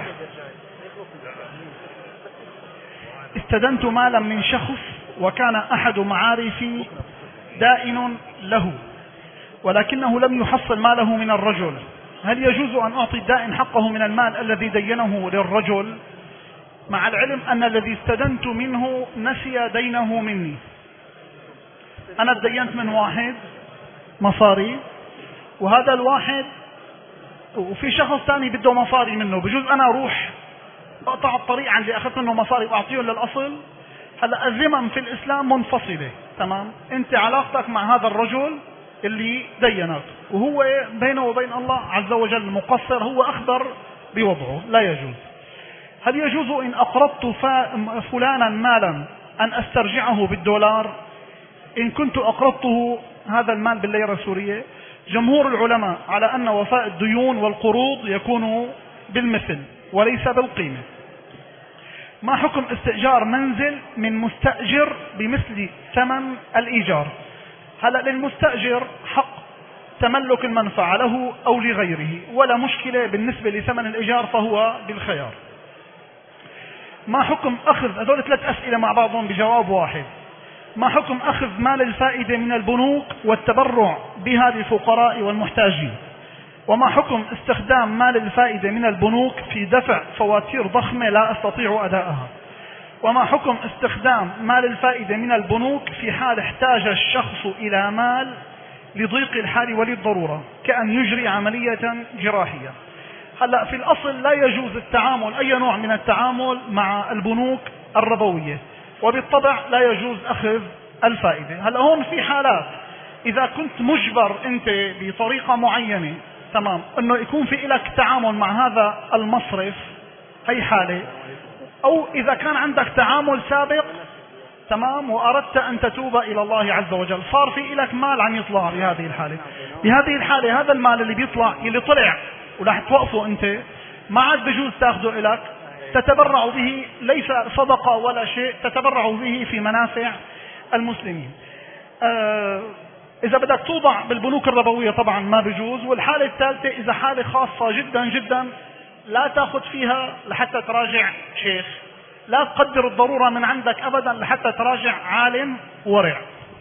استدنت مالا من شخص وكان أحد معارفي دائن له، ولكنه لم يحصل ماله من الرجل، هل يجوز أن أعطي الدائن حقه من المال الذي دينه للرجل، مع العلم أن الذي استدنت منه نسي دينه مني؟ أنا اتدينت من واحد مصاري، وهذا الواحد وفي شخص ثاني بده مصاري منه، بجوز أنا أروح اقطع الطريق عن اللي اخذت منه مصاري واعطيهم للاصل. هلا الذمم في الاسلام منفصله، تمام؟ انت علاقتك مع هذا الرجل اللي دينك وهو بينه وبين الله عز وجل مقصر، هو اخبر بوضعه، لا يجوز. هل يجوز ان اقرضت فلانا مالا ان استرجعه بالدولار ان كنت اقرضته هذا المال بالليرة السورية؟ جمهور العلماء على ان وفاء الديون والقروض يكون بالمثل وليس بالقيمة. ما حكم استئجار منزل من مستأجر بمثل ثمن الإيجار؟ هلا للمستأجر حق تملك المنفعة له أو لغيره ولا مشكلة بالنسبة لثمن الإيجار، فهو بالخيار. ما حكم أخذ، هذول 3 أسئلة مع بعضهم بجواب واحد. ما حكم أخذ مال الفائدة من البنوك والتبرع بها للفقراء والمحتاجين؟ وما حكم استخدام مال الفائدة من البنوك في دفع فواتير ضخمة لا أستطيع أداءها؟ وما حكم استخدام مال الفائدة من البنوك في حال احتاج الشخص إلى مال لضيق الحال وللضرورة كأن يجري عملية جراحية؟ هلا في الأصل لا يجوز التعامل، أي نوع من التعامل مع البنوك الربوية، وبالطبع لا يجوز أخذ الفائدة. هلا هون في حالات إذا كنت مجبر أنت بطريقة معينة، تمام، أنه يكون في لك تعامل مع هذا المصرف، هي حالة. أو إذا كان عندك تعامل سابق، تمام، وأردت أن تتوب إلى الله عز وجل، صار في لك مال عم يطلع بهذه الحالة. بهذه الحالة هذا المال اللي بيطلع اللي طلع وراح توقفه أنت، ما عاد بجوز تأخذه إلك، تتبرع به، ليس صدقة ولا شيء، تتبرع به في منافع المسلمين. إذا بدك توضع بالبنوك الربوية طبعا ما بجوز. والحالة الثالثة إذا حالة خاصة جدا جدا لا تأخذ فيها لحتى تراجع شيخ، لا تقدر الضرورة من عندك أبدا لحتى تراجع عالم ورع.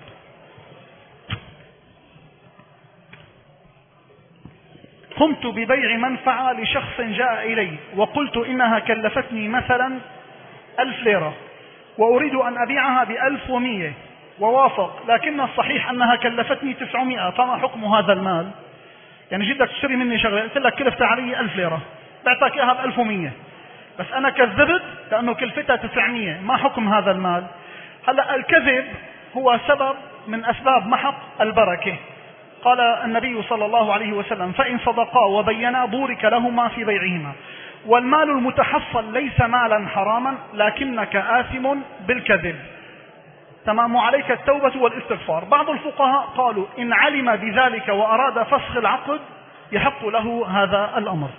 قمت ببيع منفعة لشخص جاء إلي وقلت إنها كلفتني مثلا 1000 ليرة وأريد أن أبيعها ب1100 ووافق، لكن الصحيح أنها كلفتني 900، فما حكم هذا المال؟ يعني جدك تشتري مني شغلة، قلت لك كلفت علي 1000 ليرة بعتك إياها ب1100، بس أنا كذبت لأنه كلفتها 900، ما حكم هذا المال؟ هلأ الكذب هو سبب من أسباب محق البركة. قال النبي صلى الله عليه وسلم: فإن صدقا وبينا بورك لهما في بيعهما. والمال المتحصل ليس مالا حراما لكنك آثم بالكذب، تمام، وعليك التوبة والاستغفار. بعض الفقهاء قالوا إن علم بذلك وأراد فسخ العقد يحق له هذا الأمر.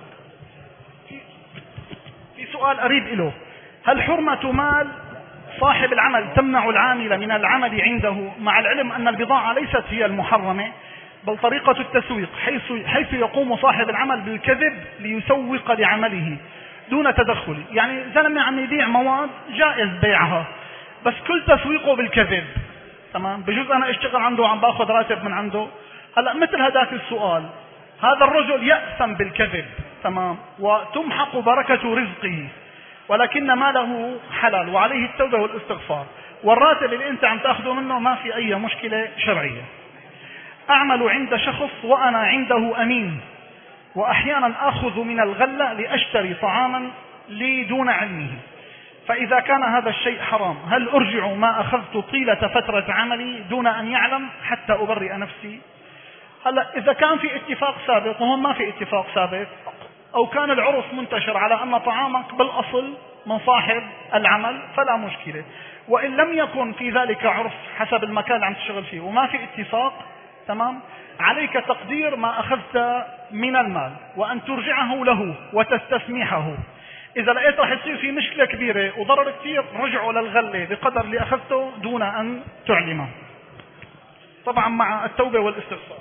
في سؤال قريب له: هل حرمة مال صاحب العمل تمنع العامل من العمل عنده مع العلم أن البضاعة ليست هي المحرمة بل طريقة التسويق، حيث يقوم صاحب العمل بالكذب ليسوق لعمله دون تدخل؟ يعني زلمة عم يبيع مواد جائز بيعها بس كل تسويقه بالكذب، تمام، بجوز أنا اشتغل عنده وعم باخذ راتب من عنده. هلأ مثل هذاك السؤال، هذا الرجل يأثم بالكذب، تمام، وتمحق بركة رزقه، ولكن ماله حلال وعليه التوبة والاستغفار، والراتب اللي انت عم تاخذه منه ما في اي مشكلة شرعية. اعمل عند شخص وانا عنده امين، واحيانا اخذ من الغلة لاشتري طعاما لي دون علمه، فاذا كان هذا الشيء حرام هل ارجع ما اخذت طيلة فترة عملي دون ان يعلم حتى ابرئ نفسي؟ هلا اذا كان في اتفاق سابق وهم ما في اتفاق سابق، او كان العرف منتشر على ان طعامك بالاصل من صاحب العمل فلا مشكلة، وان لم يكن في ذلك عرف حسب المكان اللي عم تشتغل فيه وما في اتفاق، تمام، عليك تقدير ما اخذت من المال وان ترجعه له وتستسمحه. اذا لقيت راح يصير في مشكلة كبيرة وضرر كثير رجعه للغلة بقدر اللي اخذته دون ان تعلمه، طبعا مع التوبة والاستغفار.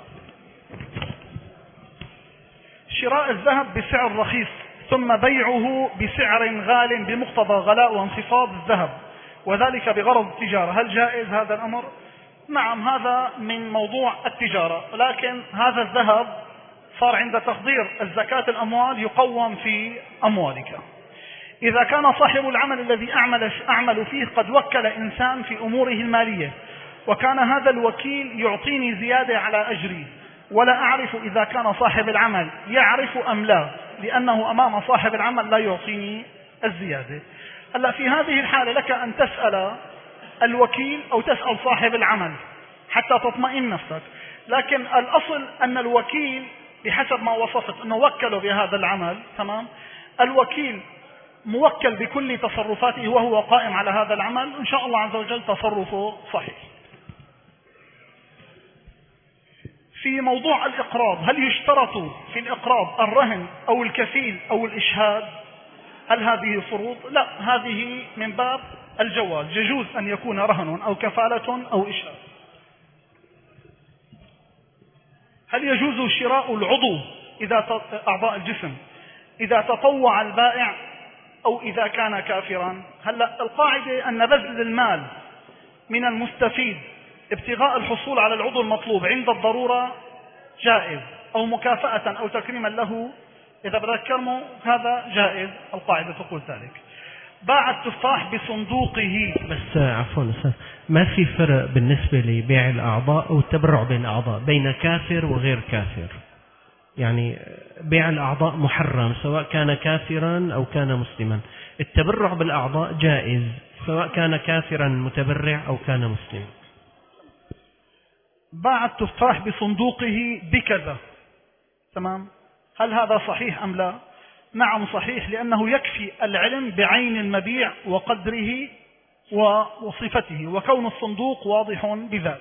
شراء الذهب بسعر رخيص ثم بيعه بسعر غال بمقتضى غلاء وانخفاض الذهب وذلك بغرض التجارة، هل جائز هذا الأمر؟ نعم، هذا من موضوع التجارة، لكن هذا الذهب صار عند تقدير الزكاة الأموال يقوم في أموالك. إذا كان صاحب العمل الذي أعمل فيه قد وكل إنسان في أموره المالية وكان هذا الوكيل يعطيني زيادة على أجري، ولا أعرف إذا كان صاحب العمل يعرف أم لا، لأنه أمام صاحب العمل لا يعطيني الزيادة. هلا في هذه الحالة لك أن تسأل الوكيل أو تسأل صاحب العمل حتى تطمئن نفسك، لكن الأصل أن الوكيل بحسب ما وصفت أنه وكله بهذا العمل، تمام، الوكيل موكل بكل تصرفاته وهو قائم على هذا العمل، إن شاء الله عز وجل تصرفه صحيح. في موضوع الإقراض، هل يشترط في الإقراض الرهن أو الكفيل أو الإشهاد؟ هل هذه فروض؟ لا، هذه من باب الجواز، يجوز أن يكون رهن أو كفالة أو إشهاد. هل يجوز شراء العضو أعضاء الجسم إذا تطوع البائع أو إذا كان كافرا؟ هلا القاعدة أن بذل المال من المستفيد ابتغاء الحصول على العضو المطلوب عند الضرورة جائز، أو مكافأة أو تكريما له إذا بدك كرمه هذا جائز، القاعدة تقول ذلك. باع التفاح بصندوقه. بس عفوا أستاذ، ما في فرق بالنسبة لبيع الأعضاء أو التبرع بين الأعضاء بين كافر وغير كافر؟ يعني بيع الأعضاء محرم سواء كان كافرا أو كان مسلما، التبرع بالأعضاء جائز سواء كان كافرا متبرع أو كان مسلما. باع التفاح بصندوقه بكذا، تمام، هل هذا صحيح أم لا؟ نعم صحيح، لأنه يكفي العلم بعين المبيع وقدره وصفته، وكون الصندوق واضح بذلك.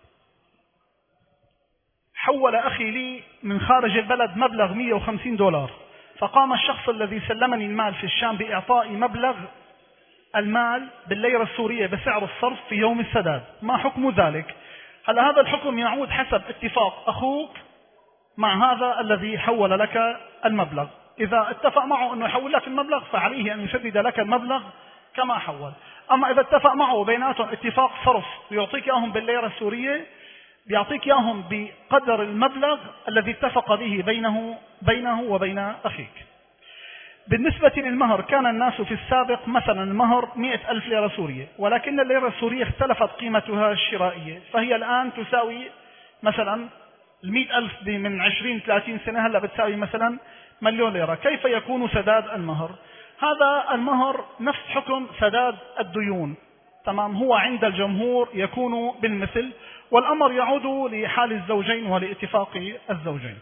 حول أخي لي من خارج البلد مبلغ $150، فقام الشخص الذي سلمني المال في الشام بإعطاء مبلغ المال بالليرة السورية بسعر الصرف في يوم السداد، ما حكم ذلك؟ هل هذا الحكم يعود حسب اتفاق أخوك مع هذا الذي حول لك المبلغ. إذا اتفق معه أنه يحول لك المبلغ فعليه أن يسدد لك المبلغ كما حول. أما إذا اتفق معه وبيناتهم اتفاق صرف ويعطيك إياهم بالليرة السورية، بيعطيك إياهم بقدر المبلغ الذي اتفق به بينه وبين أخيك. بالنسبة للمهر، كان الناس في السابق مثلا المهر 100,000 ليرة سورية، ولكن الليرة السورية اختلفت قيمتها الشرائية، فهي الآن تساوي مثلا 100,000 من 20-30 سنة هلا بتساوي مثلا 1,000,000 ليرة. كيف يكون سداد المهر؟ هذا المهر نفس حكم سداد الديون، تمام، هو عند الجمهور يكون بالمثل، والأمر يعود لحال الزوجين ولاتفاق الزوجين.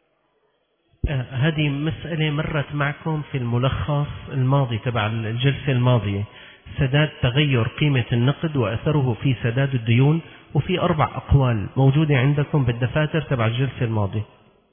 هذه مسألة مرت معكم في الملخص الماضي تبع الجلسة الماضية، سداد تغير قيمة النقد وأثره في سداد الديون، وفي 4 أقوال موجودة عندكم بالدفاتر تبع الجلسة الماضية.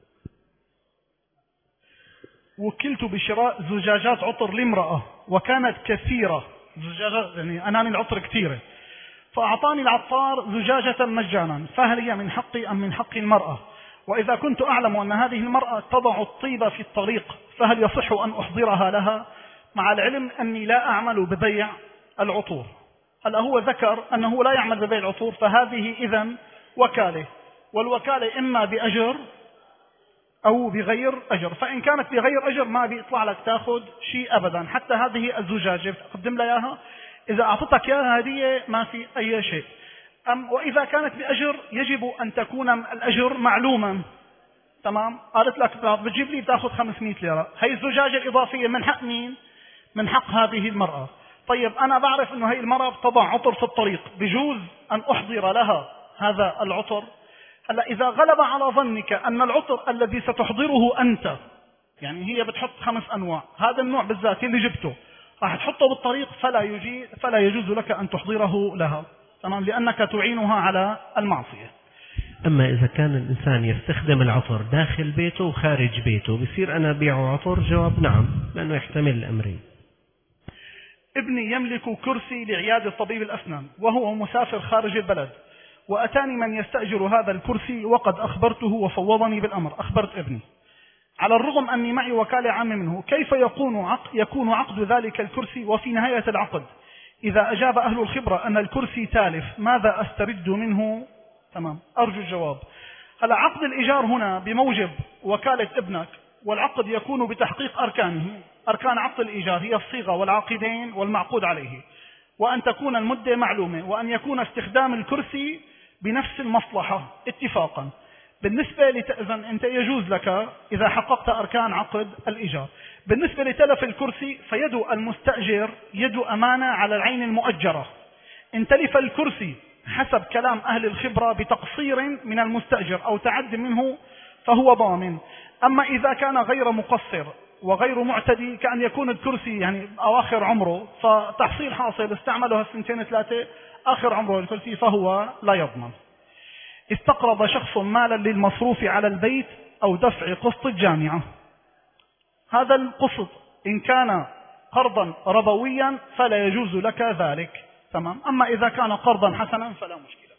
وكلت بشراء زجاجات عطر لامرأة وكانت كثيرة، زجاجات يعني أناني العطر كثيرة، فأعطاني العطار زجاجة مجانا، فهل هي من حقي أم من حق المرأة؟ وإذا كنت أعلم أن هذه المرأة تضع الطيب في الطريق فهل يصح أن أحضرها لها، مع العلم أني لا أعمل ببيع العطور؟ هلا هو ذكر أنه لا يعمل ببيع العطور، فهذه إذن وكالة، والوكالة إما بأجر أو بغير أجر، فإن كانت بغير أجر ما بيطلع لك تأخذ شيء أبدا، حتى هذه الزجاجة بتقدم لها إياها، إذا أعطتك إياها هدية ما في أي شيء. وإذا كانت بأجر يجب أن تكون الأجر معلوما، تمام، قالت لك بتجيب لي بتأخذ 500 ليرة، هي الزجاجة الإضافية من حق مين؟ من حق هذه المرأة. طيب أنا بعرف أنه هي المرأة بتضع عطر في الطريق، بجوز أن أحضر لها هذا العطر؟ هلا إذا غلب على ظنك أن العطر الذي ستحضره أنت، يعني هي بتحط 5 أنواع، هذا النوع بالذات اللي جبته راح تحطه بالطريق، فلا يجوز لك أن تحضره لها، تمام، لأنك تعينها على المعصية. أما إذا كان الإنسان يستخدم العطر داخل بيته وخارج بيته بيصير أنا بيعه عطر؟ جواب نعم، لأنه يحتمل الأمرين. ابني يملك كرسي لعيادة طبيب الأسنان وهو مسافر خارج البلد، وأتاني من يستأجر هذا الكرسي وقد أخبرته وفوضني بالأمر، أخبرت ابني على الرغم أني معي وكالة عامة منه، كيف يكون عقد ذلك الكرسي؟ وفي نهاية العقد إذا أجاب أهل الخبرة أن الكرسي تالف ماذا أسترد منه؟ تمام، أرجو الجواب. هلا عقد الإيجار هنا بموجب وكالة ابنك، والعقد يكون بتحقيق أركانه. أركان عقد الإيجار هي الصيغة والعاقدين والمعقود عليه، وأن تكون المدة معلومة، وأن يكون استخدام الكرسي بنفس المصلحة اتفاقا. بالنسبة إذا أنت يجوز لك إذا حققت أركان عقد الإيجار. بالنسبة لتلف الكرسي فيد المستأجر يد أمانة على العين المؤجرة. إن تلف الكرسي حسب كلام أهل الخبرة بتقصير من المستأجر أو تعد منه فهو ضامن. أما إذا كان غير مقصر وغير معتدي كأن يكون الكرسي يعني أواخر عمره، فتحصيل حاصل استعمله 2-3 آخر عمره الكرسي، فهو لا يضمن. استقرض شخص مالا للمصروف على البيت أو دفع قسط الجامعة. هذا القسط إن كان قرضا ربويا فلا يجوز لك ذلك، تمام. أما إذا كان قرضا حسنا فلا مشكلة.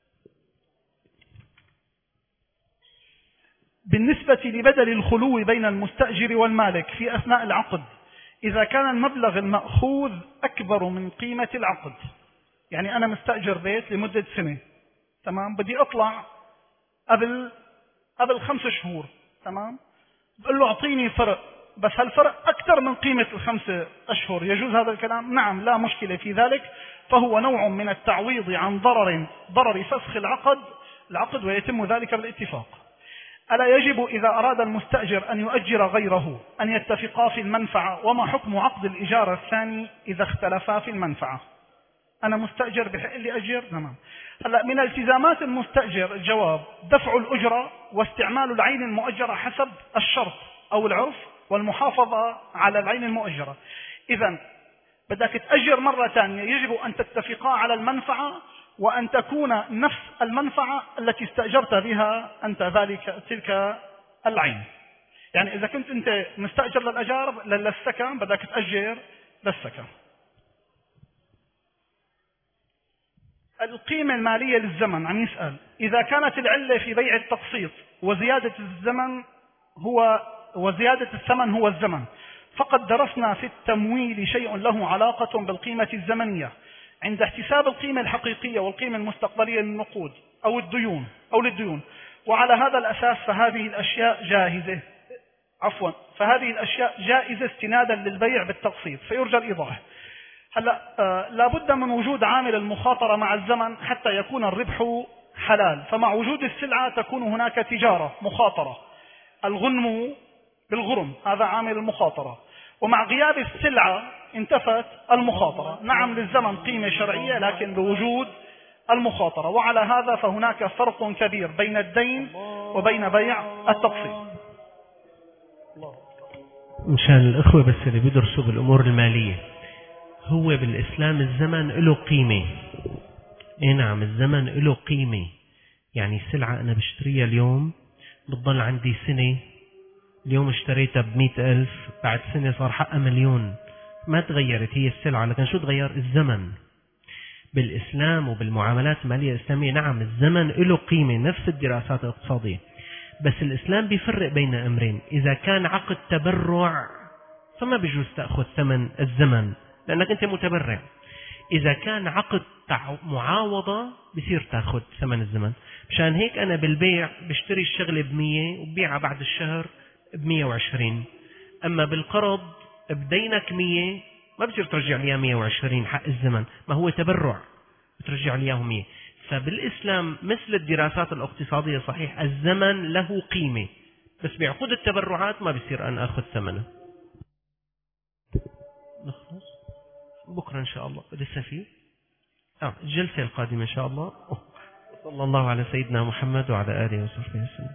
بالنسبة لبدل الخلو بين المستأجر والمالك في أثناء العقد، إذا كان المبلغ المأخوذ أكبر من قيمة العقد، يعني أنا مستأجر بيت لمدة سنة، تمام، بدي أطلع قبل 5 شهور، تمام، بقول له أعطيني فرق، بس هالفرق أكثر من قيمة 5 أشهر، يجوز هذا الكلام؟ نعم، لا مشكلة في ذلك، فهو نوع من التعويض عن ضرر فسخ العقد ويتم ذلك بالاتفاق. ألا يجب إذا أراد المستأجر أن يؤجر غيره أن يتفقا في المنفعة؟ وما حكم عقد الإجارة الثاني إذا اختلفا في المنفعة؟ أنا مستأجر بحق لي أجر، تمام. هلا من التزامات المستأجر الجواب دفع الأجرة واستعمال العين المؤجرة حسب الشرط أو العرف والمحافظة على العين المؤجرة. إذا بدك تأجر مرة ثانية يجب أن تتفقا على المنفعة وأن تكون نفس المنفعة التي استأجرت بها أنت تلك العين. يعني إذا كنت أنت مستأجر للسكن بدك تأجر للسكن. القيمة المالية للزمن، عم يسأل إذا كانت العلة في بيع التقسيط وزيادة الثمن هو الزمن، فقد درسنا في التمويل شيء له علاقة بالقيمة الزمنية عند احتساب القيمة الحقيقية والقيمة المستقبلية للنقود أو للديون، وعلى هذا الأساس فهذه الأشياء جائزة استنادا للبيع بالتقسيط، فيرجى الإيضاح. هلا لابد من وجود عامل المخاطرة مع الزمن حتى يكون الربح حلال، فمع وجود السلعة تكون هناك تجارة مخاطرة، الغنم بالغرم هذا عامل المخاطرة، ومع غياب السلعة انتفت المخاطرة. نعم للزمن قيمة شرعية لكن بوجود المخاطرة، وعلى هذا فهناك فرق كبير بين الدين وبين بيع التقسيط. مشان الأخوة بس اللي بيدرسوا بالأمور المالية، هو بالإسلام الزمن له قيمة. نعم الزمن له قيمة، يعني السلعة أنا بشتريها اليوم بتضل عندي سنة، اليوم اشتريتها ب100,000 بعد سنة صار حقها مليون، ما تغيرت هي السلعة، لكن شو تغير؟ الزمن. بالإسلام وبالمعاملات المالية الإسلامية نعم الزمن له قيمة نفس الدراسات الاقتصادية، بس الإسلام بيفرق بين أمرين. إذا كان عقد تبرع فما بيجوز تأخذ ثمن الزمن لأنك أنت متبرع. إذا كان عقد معاوضة بصير تأخذ ثمن الزمن. مشان هيك أنا بالبيع بشتري الشغلة ب100 وببيعها بعد الشهر ب120، أما بالقرض بدينك 100 ما بصير ترجع لي 120 حق الزمن، ما هو تبرع بترجع لي 100. فبالإسلام مثل الدراسات الاقتصادية صحيح الزمن له قيمة، بس بعقود التبرعات ما بصير أن أخذ ثمنه. نخلص بكرة إن شاء الله لسه فيه الجلسة القادمة إن شاء الله. صلى الله على سيدنا محمد وعلى آله وصحبه وسلم.